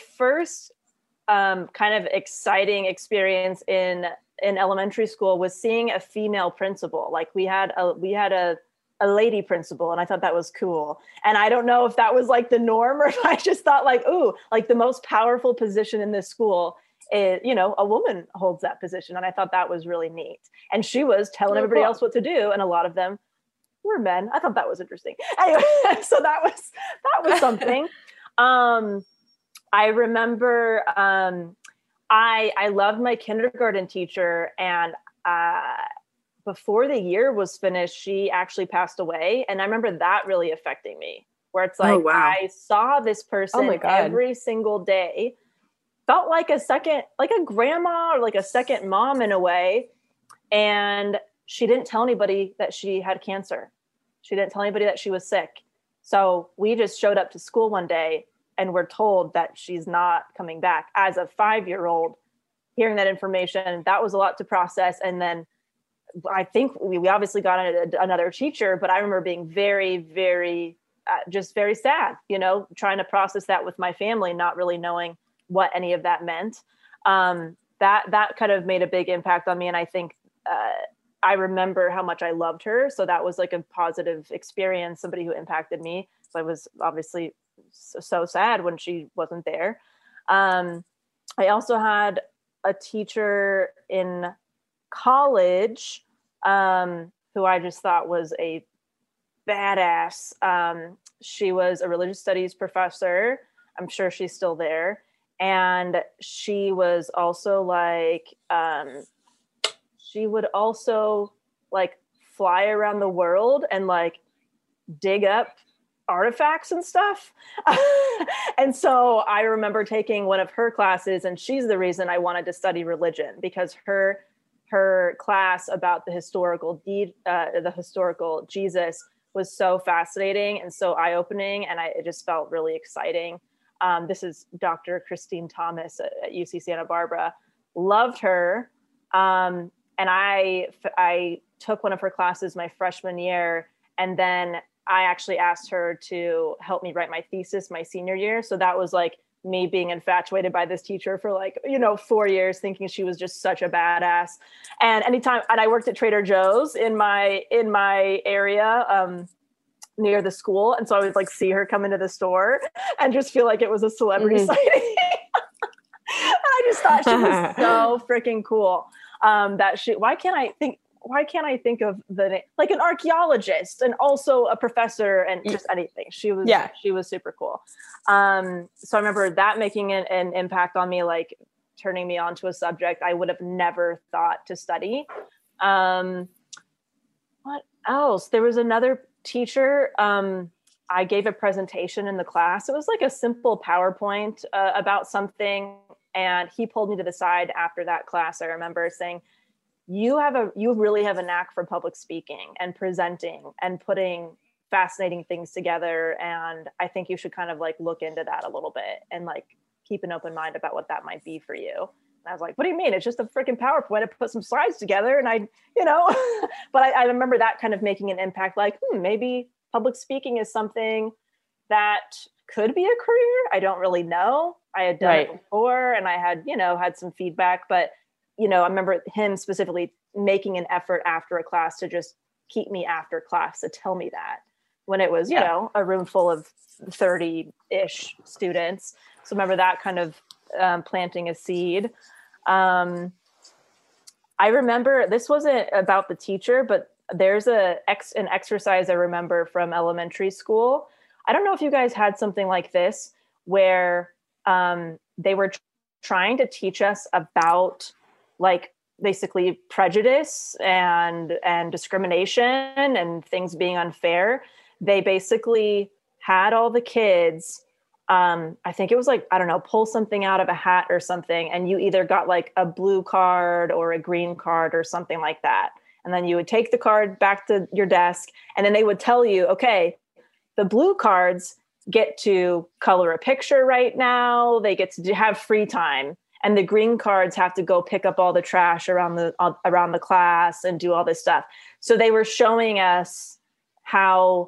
kind of exciting experience in elementary school was seeing a female principal. Like we had a lady principal, and I thought that was cool. And I don't know if that was like the norm, or if I just thought like, ooh, like the most powerful position in this school is, you know, a woman holds that position. And I thought that was really neat. And she was telling everybody else what to do. And a lot of them were men. I thought that was interesting. Anyway, so that was something. I remember I loved my kindergarten teacher, and before the year was finished, she actually passed away. And I remember that really affecting me, where it's like, I saw this person every single day, felt like a grandma or like a second mom in a way. And she didn't tell anybody that she had cancer. She didn't tell anybody that she was sick. So we just showed up to school one day and we're told that she's not coming back. As a 5-year-old, hearing that information, that was a lot to process. And then I think we obviously got another teacher, but I remember being very, very, just very sad, you know, trying to process that with my family, not really knowing what any of that meant. That kind of made a big impact on me. And I think I remember how much I loved her. So that was like a positive experience, somebody who impacted me. So I was obviously so sad when she wasn't there. I also had a teacher in college who I just thought was a badass. She was a religious studies professor. I'm sure she's still there. And she was also like, she would also like fly around the world and like dig up artifacts and stuff. And so I remember taking one of her classes, and she's the reason I wanted to study religion, because her class about the historical Jesus was so fascinating and so eye-opening, and it just felt really exciting. This is Dr. Christine Thomas at UC Santa Barbara. Loved her. And I took one of her classes my freshman year, and then I actually asked her to help me write my thesis my senior year. So that was like me being infatuated by this teacher for 4 years, thinking she was just such a badass. And I worked at Trader Joe's in my area, near the school. And so I would like see her come into the store and just feel like it was a celebrity sighting. I just thought she was so freaking cool. Why can't I think of like an archaeologist and also a professor and just anything. She was super cool. So I remember that making an impact on me, like turning me on to a subject I would have never thought to study. What else? There was another teacher. I gave a presentation in the class. It was like a simple PowerPoint about something. And he pulled me to the side after that class. I remember saying, you really have a knack for public speaking and presenting and putting fascinating things together. And I think you should kind of like look into that a little bit and like keep an open mind about what that might be for you. And I was like, what do you mean? It's just a freaking PowerPoint. I put some slides together and but I remember that kind of making an impact, like, maybe public speaking is something that could be a career. I don't really know. I had done it before and I had, had some feedback, but I remember him specifically making an effort after a class to just keep me after class to tell me that, when it was, a room full of 30-ish students. So remember that kind of planting a seed. I remember, this wasn't about the teacher, but there's an exercise I remember from elementary school. I don't know if you guys had something like this where they were trying to teach us about like basically prejudice and discrimination and things being unfair. They basically had all the kids, I think it was like, I don't know, pull something out of a hat or something. And you either got like a blue card or a green card or something like that. And then you would take the card back to your desk, and then they would tell you, okay, the blue cards get to color a picture right now. They get to have free time. And the green cards have to go pick up all the trash around the class and do all this stuff. So they were showing us how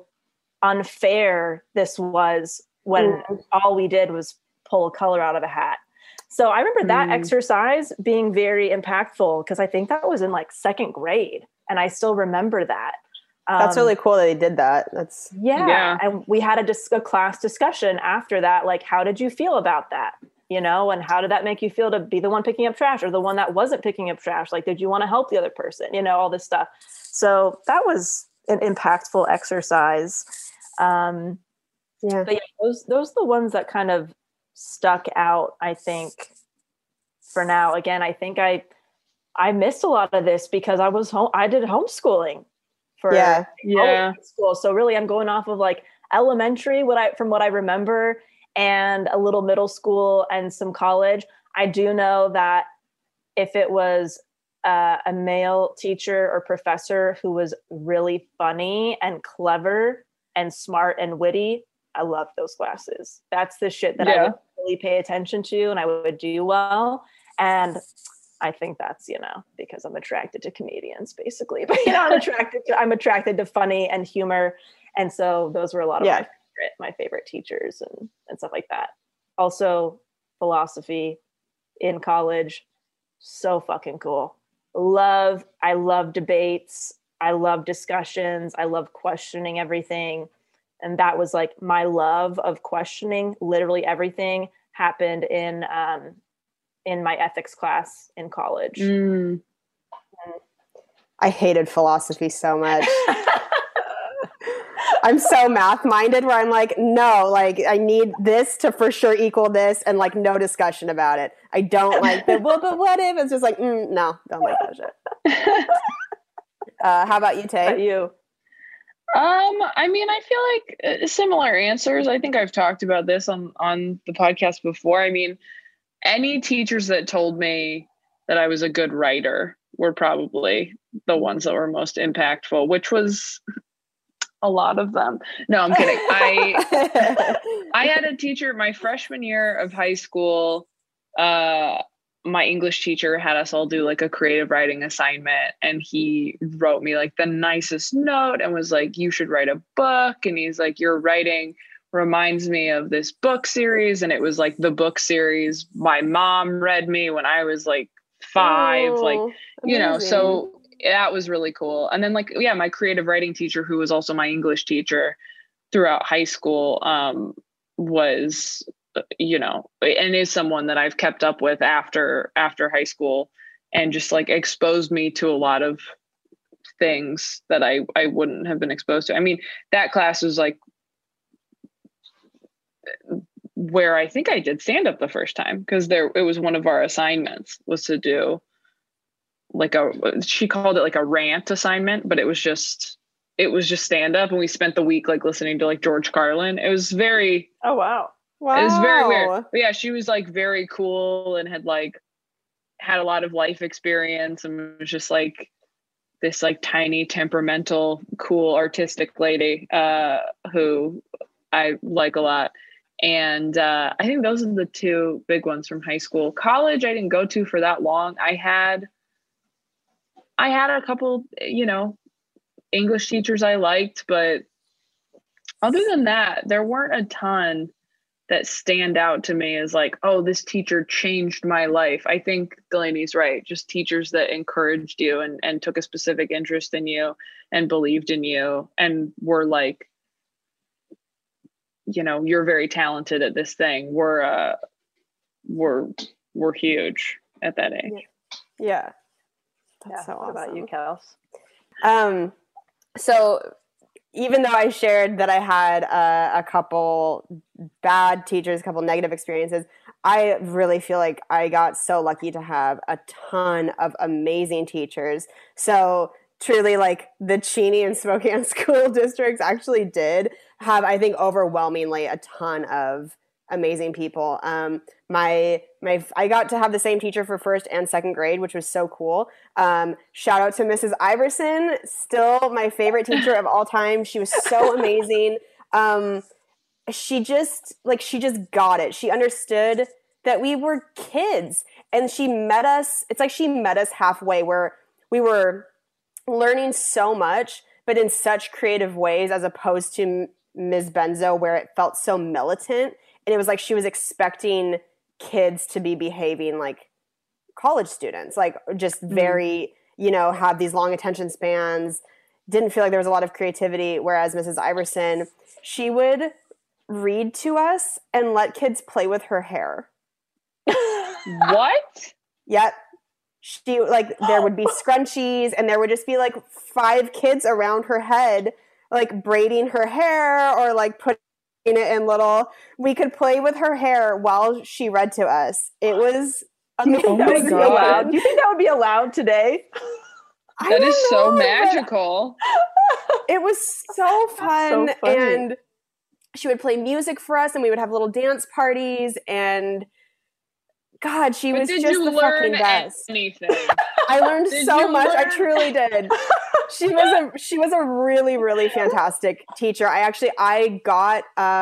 unfair this was when all we did was pull a color out of a hat. So I remember that exercise being very impactful, because I think that was in like second grade. And I still remember that. That's really cool that they did that. That's And we had a class discussion after that. Like, how did you feel about that? And how did that make you feel to be the one picking up trash or the one that wasn't picking up trash? Like, did you want to help the other person? All this stuff. So that was an impactful exercise. But those are the ones that kind of stuck out, I think, for now. Again, I think I missed a lot of this because I did homeschooling for school. So really I'm going off of like elementary, from what I remember, and a little middle school and some college. I do know that if it was a male teacher or professor who was really funny and clever and smart and witty, I loved those classes. That's the shit that I would really pay attention to and I would do well. And I think that's, because I'm attracted to comedians basically, but I'm attracted to funny and humor. And so those were a lot of my favorite teachers and stuff like that. Also philosophy in college. So fucking cool. I love debates. I love discussions. I love questioning everything. And that was like my love of questioning literally everything happened in my ethics class in college. I hated philosophy so much. I'm so math minded where I'm like, no, like I need this to for sure equal this and like no discussion about it. I don't like the, well, but what if? It's just like, no, don't like that shit. How about you, Tay? About you? I mean, I feel like similar answers. I think I've talked about this on the podcast before. I mean, any teachers that told me that I was a good writer were probably the ones that were most impactful, which was a lot of them. No, I'm kidding. I had a teacher my freshman year of high school. My English teacher had us all do like a creative writing assignment, and he wrote me like the nicest note and was like, you should write a book. And he's like, your writing reminds me of this book series. And it was like the book series my mom read me when I was like 5, like, you know, so that was really cool. And then like, yeah, my creative writing teacher, who was also my English teacher throughout high school, was, you know, and is someone that I've kept up with after high school, and just like exposed me to a lot of things that I wouldn't have been exposed to. I mean, that class was like where I think I did stand up the first time, because it was one of our assignments was to do like she called it like a rant assignment, but it was just stand up. And we spent the week like listening to like George Carlin. It was very, oh, wow. Wow. It was very weird. But yeah, she was like very cool and had a lot of life experience, and was just like this like tiny, temperamental, cool, artistic lady who I like a lot. And I think those are the two big ones from high school. College, I didn't go to for that long. I had a couple, you know, English teachers I liked, but other than that, there weren't a ton that stand out to me as like, oh, this teacher changed my life. I think Delaney's right. Just teachers that encouraged you and took a specific interest in you and believed in you and were like, you know, you're very talented at this thing. We're huge at that age. Yeah. That's so awesome. What about you, Kels? So even though I shared that I had a couple bad teachers, a couple negative experiences, I really feel like I got so lucky to have a ton of amazing teachers. So truly, like the Cheney and Spokane school districts actually did have, I think, overwhelmingly a ton of amazing people. I got to have the same teacher for first and second grade, which was so cool. Shout out to Mrs. Iverson, still my favorite teacher of all time. She was so amazing. She just got it. She understood that we were kids, and she met us. It's like she met us halfway, where we were learning so much, but in such creative ways, as opposed to Ms. Benzo, where it felt so militant. And it was like she was expecting kids to be behaving like college students, like just very, you know, have these long attention spans, didn't feel like there was a lot of creativity. Whereas Mrs. Iverson, she would read to us and let kids play with her hair. What? Yep. She, like, there would be scrunchies, and there would just be like 5 kids around her head, like braiding her hair or like putting it in little, we could play with her hair while she read to us. It was amazing. Oh my God. Do you think that would be allowed today? That is so magical. It was so fun. So funny. And she would play music for us, and we would have little dance parties, and God, she was just the fucking best. Anything? I learned so much. I truly did. She was a really, really fantastic teacher. I got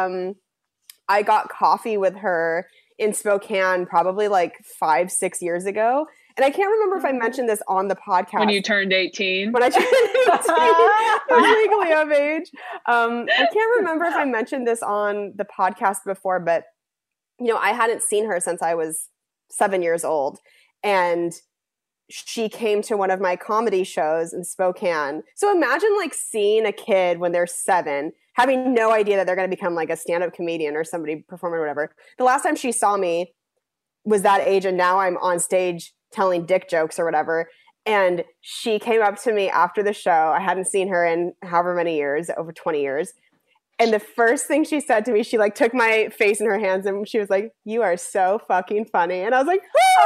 coffee with her in Spokane probably like 5-6 years ago. And I can't remember if I mentioned this on the podcast. When you turned 18? When I turned 18, I was legally of age. I can't remember if I mentioned this on the podcast before, but you know, I hadn't seen her since I was 7 years old. And she came to one of my comedy shows in Spokane. So imagine like seeing a kid when they're 7, having no idea that they're going to become like a stand-up comedian or somebody performer or whatever. The last time she saw me was that age, and now I'm on stage telling dick jokes or whatever. And she came up to me after the show. I hadn't seen her in however many years, over 20 years. And the first thing she said to me, she like took my face in her hands and she was like, "You are so fucking funny." And I was like,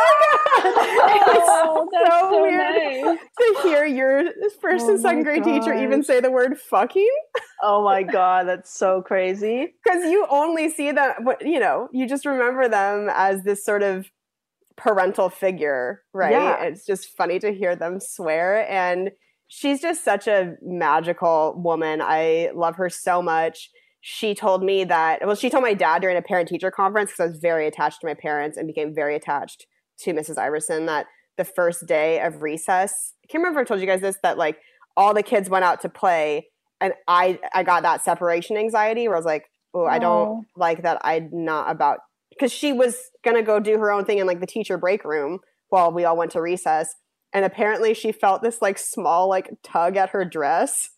oh my God. It was so weird nice to hear your first and second grade teacher even say the word fucking. Oh my God, that's so crazy. Because you only see them, you just remember them as this sort of parental figure, right? Yeah. It's just funny to hear them swear. And she's just such a magical woman. I love her so much. She told me she told my dad during a parent-teacher conference, because I was very attached to my parents and became very attached to Mrs. Iverson, that the first day of recess, I can't remember if I told you guys this, that like all the kids went out to play and I got that separation anxiety where I was like, oh, I don't like that I'm not about, because she was going to go do her own thing in like the teacher break room while we all went to recess. And apparently she felt this like small like tug at her dress.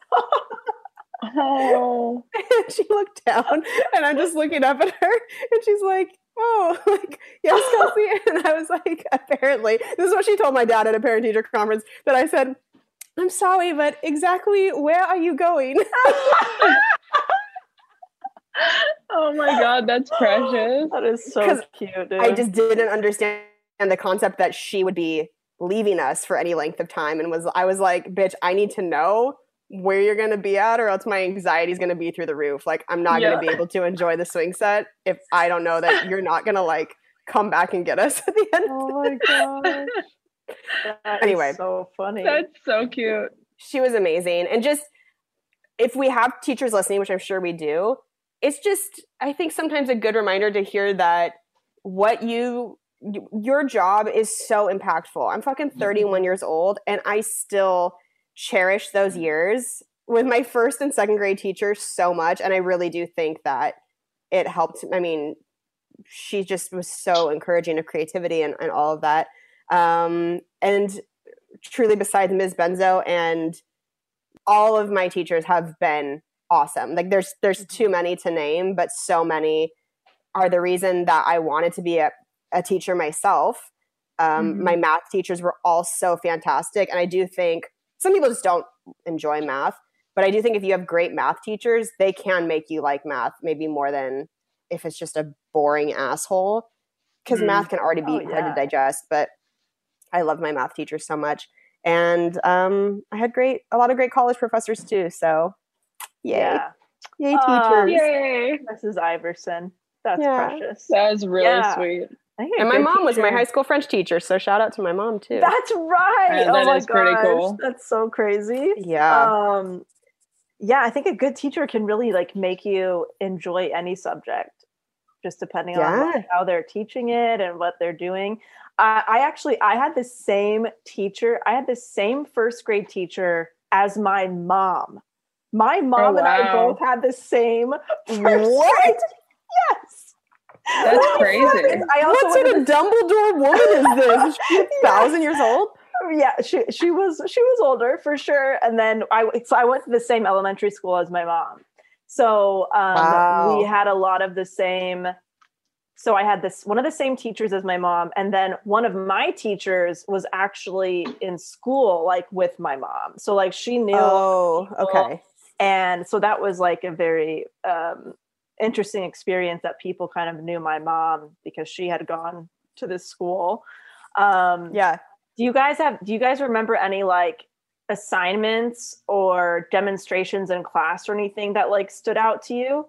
Oh. And she looked down and I'm just looking up at her and she's like, "Oh, like, yes, Kelsey." And I was like, apparently, this is what she told my dad at a parent teacher conference, that I said, "I'm sorry, but exactly where are you going?" Oh my God, that's precious. That is so cute, dude. I just didn't understand the concept that she would be leaving us for any length of time. And I was like, bitch, I need to know where you're going to be at, or else my anxiety is going to be through the roof. Like, I'm not going to be able to enjoy the swing set if I don't know that you're not going to like come back and get us at the end. Oh my gosh. Anyway, so funny. That's so cute. She was amazing. And just, if we have teachers listening, which I'm sure we do, it's just, I think sometimes a good reminder to hear that your job is so impactful. I'm fucking 31 years old and I still cherish those years with my first and second grade teachers so much. And I really do think that it helped. I mean, she just was so encouraging of creativity and all of that. And truly, besides Ms. Benzo, and all of my teachers have been awesome. Like there's too many to name, but so many are the reason that I wanted to be a teacher myself. My math teachers were all so fantastic. And I do think some people just don't enjoy math, but I do think if you have great math teachers, they can make you like math, maybe more than if it's just a boring asshole, because math can already be hard to digest. But I love my math teachers so much. And I had a lot of great college professors too. So yay. Yeah. Yay, teachers. Yay. Mrs. Iverson. That's precious. That was really sweet. And my mom was my high school French teacher, so shout out to my mom too. That's right. Yeah, that is pretty cool. That's so crazy. Yeah. I think a good teacher can really like make you enjoy any subject, just depending on how they're teaching it and what they're doing. I had the same teacher. I had the same first grade teacher as my mom. My mom and I both had the same first grade. Yes. That's crazy. What sort of Dumbledore woman is this? Is she 1,000 years old? Yeah, she was older for sure. And then I went to the same elementary school as my mom. So we had a lot of the same. So I had one of the same teachers as my mom, and then one of my teachers was actually in school like with my mom. So like she knew. Oh, okay. And so that was like a very interesting experience that people kind of knew my mom because she had gone to this school. Do you guys remember any like assignments or demonstrations in class or anything that like stood out to you?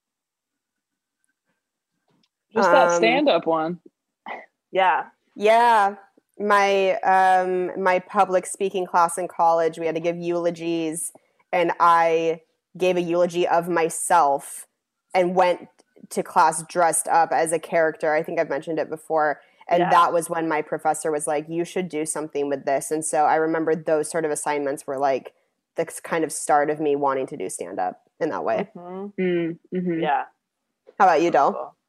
Just that stand-up one. Yeah. My public speaking class in college, we had to give eulogies, and I gave a eulogy of myself and went to class dressed up as a character. I think I've mentioned it before. And that was when my professor was like, you should do something with this. And so I remember those sort of assignments were like the kind of start of me wanting to do stand-up in that way. Yeah. How about you, Del? Cool.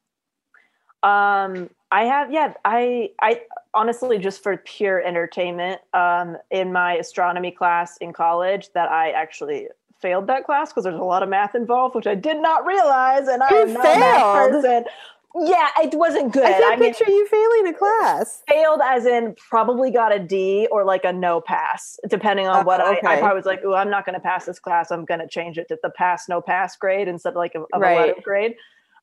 I honestly, just for pure entertainment, in my astronomy class in college that I actually failed that class because there's a lot of math involved, which I did not realize. And I am not a math person. Yeah, it wasn't good. I can't picture you failing a class. Failed as in probably got a D or like a no pass, depending on what I probably was like, oh, I'm not going to pass this class. I'm going to change it to the pass, no pass grade instead of like a letter grade.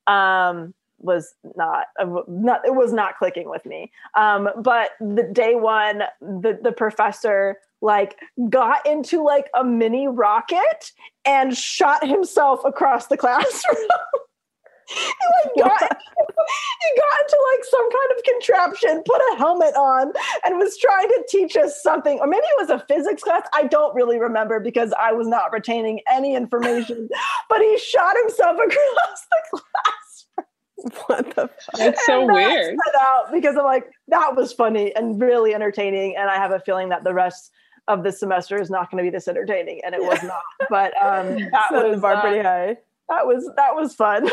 Was not, it was not clicking with me. But the day one, the professor like got into like a mini rocket and shot himself across the classroom. He got into like some kind of contraption, put a helmet on, and was trying to teach us something. Or maybe it was a physics class. I don't really remember because I was not retaining any information. But he shot himself across the classroom. What the fuck? That's so weird. Out because I'm like, that was funny and really entertaining. And I have a feeling that the rest of this semester is not going to be this entertaining. And it was not. But that Set was the bar pretty high. That was fun.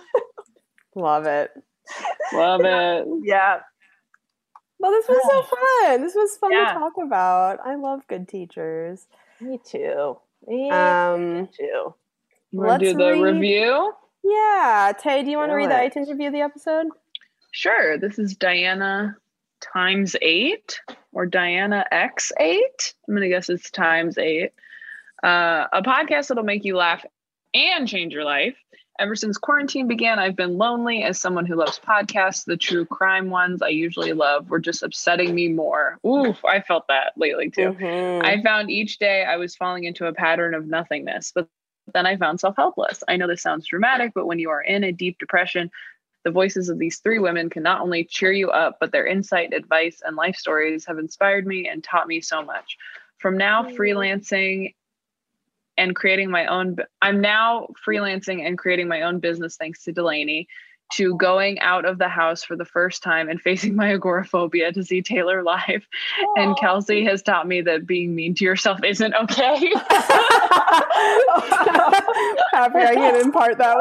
Love it. Love it. Yeah. Well, this was so fun. This was fun to talk about. I love good teachers. Me too. Me You too. want to do the review? Yeah. Tay, do you want to read the iTunes review of the episode? Sure. This is Diana times 8 or Diana X8. I'm going to guess it's times 8. A podcast that'll make you laugh and change your life. Ever since quarantine began, I've been lonely. As someone who loves podcasts, the true crime ones I usually love were just upsetting me more. Oof, I felt that lately too. Mm-hmm. I found each day I was falling into a pattern of nothingness, but then I found self-helpless. I know this sounds dramatic, but when you are in a deep depression, the voices of these 3 women can not only cheer you up, but their insight, advice, and life stories have inspired me and taught me so much. From now freelancing and creating my own, I'm now freelancing and creating my own business thanks to Delaney, to going out of the house for the first time and facing my agoraphobia to see Taylor live. Aww. And Kelsey has taught me that being mean to yourself isn't okay. Happy I can impart that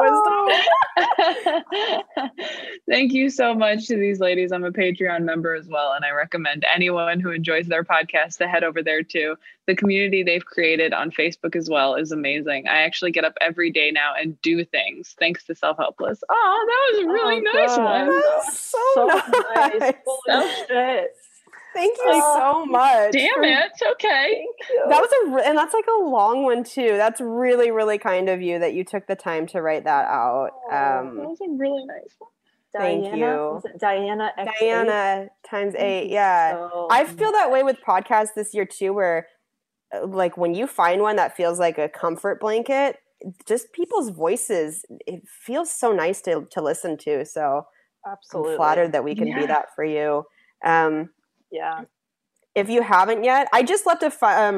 wisdom. Thank you so much to these ladies. I'm a Patreon member as well, and I recommend anyone who enjoys their podcast to head over there too. The community they've created on Facebook as well is amazing. I actually get up every day now and do things thanks to Self-Helpless. Oh, that was a really nice one. That's so nice. Holy shit. Thank you so much. Damn it. Okay. That was and that's like a long one too. That's really, really kind of you that you took the time to write that out. That was a really nice one. Thank you. Is it Diana X8? Diana times 8. Yeah. So I feel that way with podcasts this year too, where like when you find one that feels like a comfort blanket, just people's voices, it feels so nice to listen to. So absolutely, I'm flattered that we can be that for you. Yeah. If you haven't yet, I just left a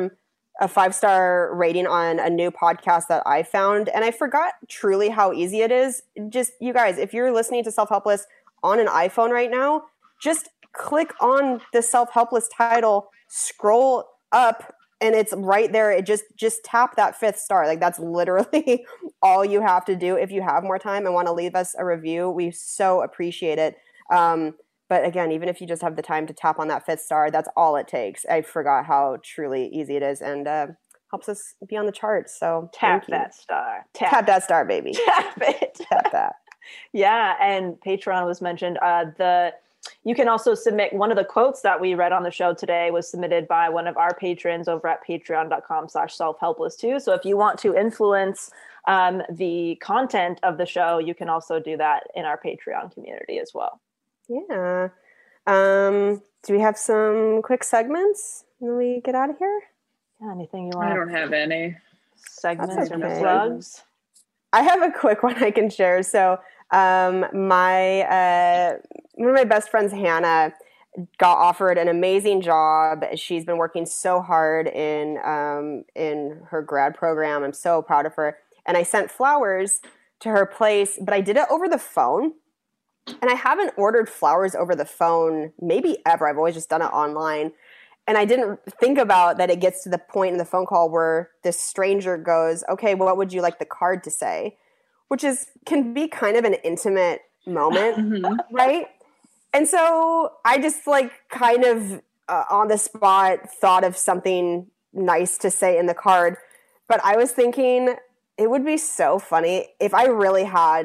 5-star rating on a new podcast that I found, and I forgot truly how easy it is. Just, you guys, if you're listening to Self-Helpless on an iPhone right now, just click on the Self-Helpless title, scroll up, and it's right there. It just tap that 5th star. Like, that's literally all you have to do. If you have more time and want to leave us a review, we so appreciate it. But again, even if you just have the time to tap on that 5th star, that's all it takes. I forgot how truly easy it is, and helps us be on the charts. So tap that star. Tap that star, baby. Tap it. Tap that. Yeah, and Patreon was mentioned. You can also submit one of the quotes that we read on the show today was submitted by one of our patrons over at patreon.com/selfhelpless too. So if you want to influence the content of the show, you can also do that in our Patreon community as well. Yeah. Do we have some quick segments when we get out of here? Yeah, anything you want? I don't have any segments or plugs. I have a quick one I can share. So one of my best friends, Hannah, got offered an amazing job. She's been working so hard in her grad program. I'm so proud of her. And I sent flowers to her place, but I did it over the phone. And I haven't ordered flowers over the phone maybe ever. I've always just done it online. And I didn't think about that it gets to the point in the phone call where this stranger goes, okay, well, what would you like the card to say? Which can be kind of an intimate moment, right? And so I just kind of on the spot thought of something nice to say in the card. But I was thinking it would be so funny if I really had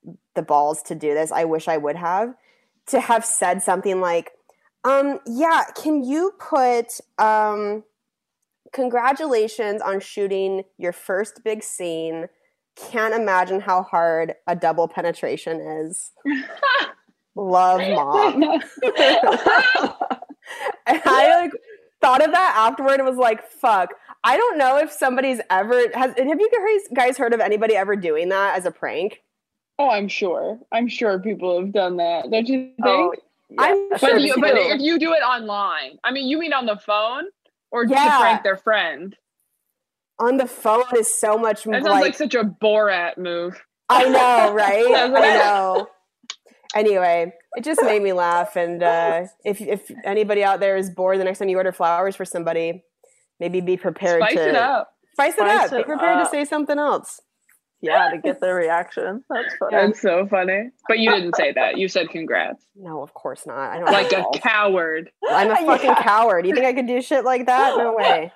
the balls to do this. I wish I would have, to have said something like, yeah, can you put congratulations on shooting your first big scene. Can't imagine how hard a double penetration is. Love, Mom. And I thought of that afterward and was like, fuck. I don't know if somebody's ever have you guys heard of anybody ever doing that as a prank? Oh, I'm sure people have done that. Don't you think? Oh, yeah. But if you do it online, I mean, you mean on the phone or to prank their friend? On the phone is so much more. That sounds like such a Borat move. I know, right? I know. Anyway, it just made me laugh. And if anybody out there is bored the next time you order flowers for somebody, maybe be prepared Spice it up. Be prepared to say something else. Yeah, to get their reaction. That's funny. That's so funny. But you didn't say that. You said congrats. No, of course not. I don't like a coward. I'm a fucking coward. You think I could do shit like that? No way.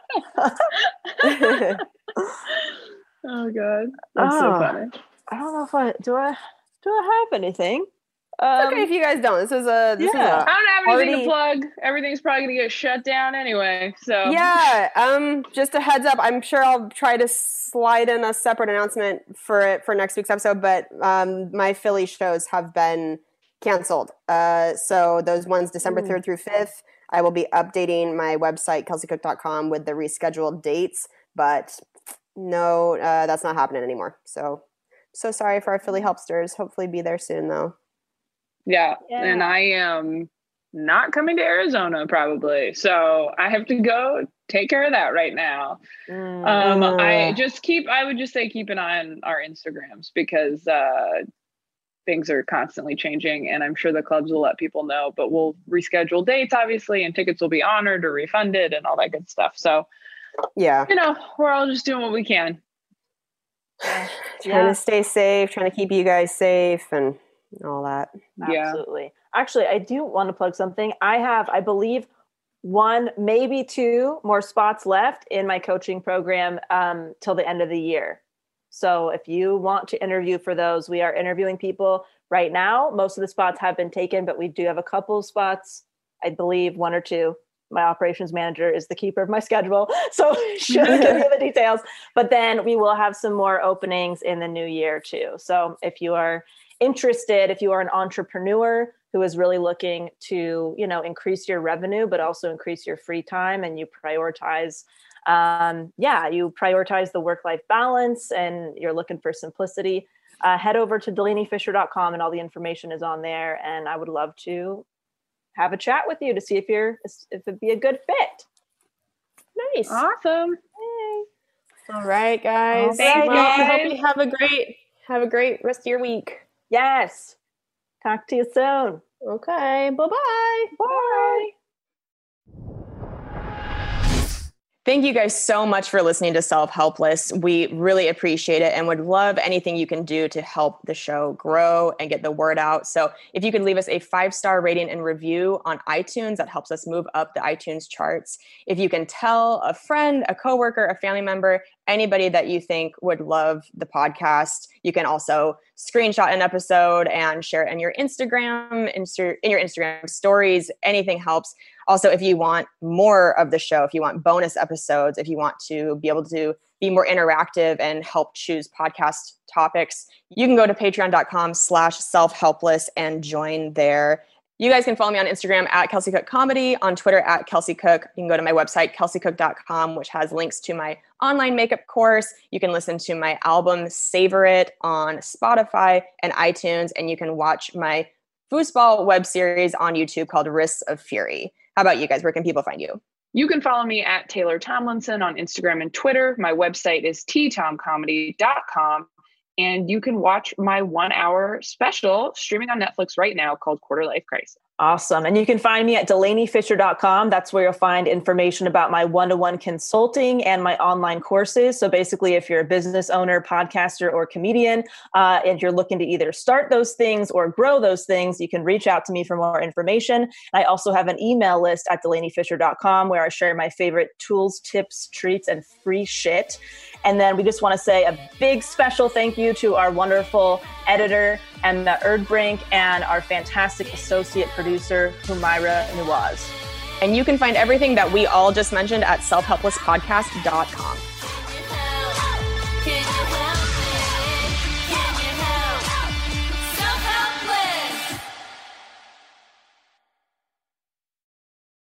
Oh God, that's so funny. I don't know if I have anything. It's okay if you guys don't. This is a. I don't have anything to plug. Everything's probably gonna get shut down anyway. So yeah. Just a heads up. I'm sure I'll try to slide in a separate announcement for next week's episode. But my Philly shows have been canceled. So those ones December 3rd through 5th. I will be updating my website kelseycook.com with the rescheduled dates. But no, that's not happening anymore. So sorry for our Philly helpsters. Hopefully, be there soon though. Yeah, and I am not coming to Arizona probably, so I have to go take care of that right now. I would just say keep an eye on our Instagrams because things are constantly changing, and I'm sure the clubs will let people know. But we'll reschedule dates, obviously, and tickets will be honored or refunded and all that good stuff. So yeah, we're all just doing what we can. Trying to stay safe, trying to keep you guys safe, and all that. Absolutely. Actually, I do want to plug something. I have, I believe, 1, maybe 2 more spots left in my coaching program till the end of the year. So if you want to interview for those, we are interviewing people right now. Most of the spots have been taken, but we do have a couple of spots, I believe 1 or 2. My operations manager is the keeper of my schedule, so she'll give you the details. But then we will have some more openings in the new year too. So if you are interested, if you are an entrepreneur who is really looking to, increase your revenue, but also increase your free time, and you prioritize, the work-life balance, and you're looking for simplicity, head over to DelaneyFisher.com, and all the information is on there. And I would love to have a chat with you to see if it'd be a good fit. Nice. Awesome. Hey. All right, guys. I hope you have a great rest of your week. Yes. Talk to you soon. Okay. Bye-bye. Bye. Thank you guys so much for listening to Self Helpless. We really appreciate it and would love anything you can do to help the show grow and get the word out. So if you could leave us a 5-star rating and review on iTunes, that helps us move up the iTunes charts. If you can tell a friend, a coworker, a family member, anybody that you think would love the podcast, you can also screenshot an episode and share it in your Instagram, in your Instagram stories. Anything helps. Also, if you want more of the show, if you want bonus episodes, if you want to be able to be more interactive and help choose podcast topics, you can go to patreon.com/selfhelpless and join there. You guys can follow me on Instagram at Kelsey Cook Comedy, on Twitter at Kelsey Cook. You can go to my website, kelseycook.com, which has links to my online makeup course. You can listen to my album, Savor It, on Spotify and iTunes. And you can watch my foosball web series on YouTube called Wrists of Fury. How about you guys? Where can people find you? You can follow me at Taylor Tomlinson on Instagram and Twitter. My website is ttomcomedy.com. And you can watch my 1-hour special streaming on Netflix right now called Quarter Life Crisis. Awesome. And you can find me at DelaneyFisher.com. That's where you'll find information about my one-to-one consulting and my online courses. So basically, if you're a business owner, podcaster, or comedian, and you're looking to either start those things or grow those things, you can reach out to me for more information. I also have an email list at DelaneyFisher.com where I share my favorite tools, tips, treats, and free shit. And then we just want to say a big special thank you to our wonderful editor Emma Erdbrink, and our fantastic associate producer, Humaira Nawaz. And you can find everything that we all just mentioned at selfhelplesspodcast.com.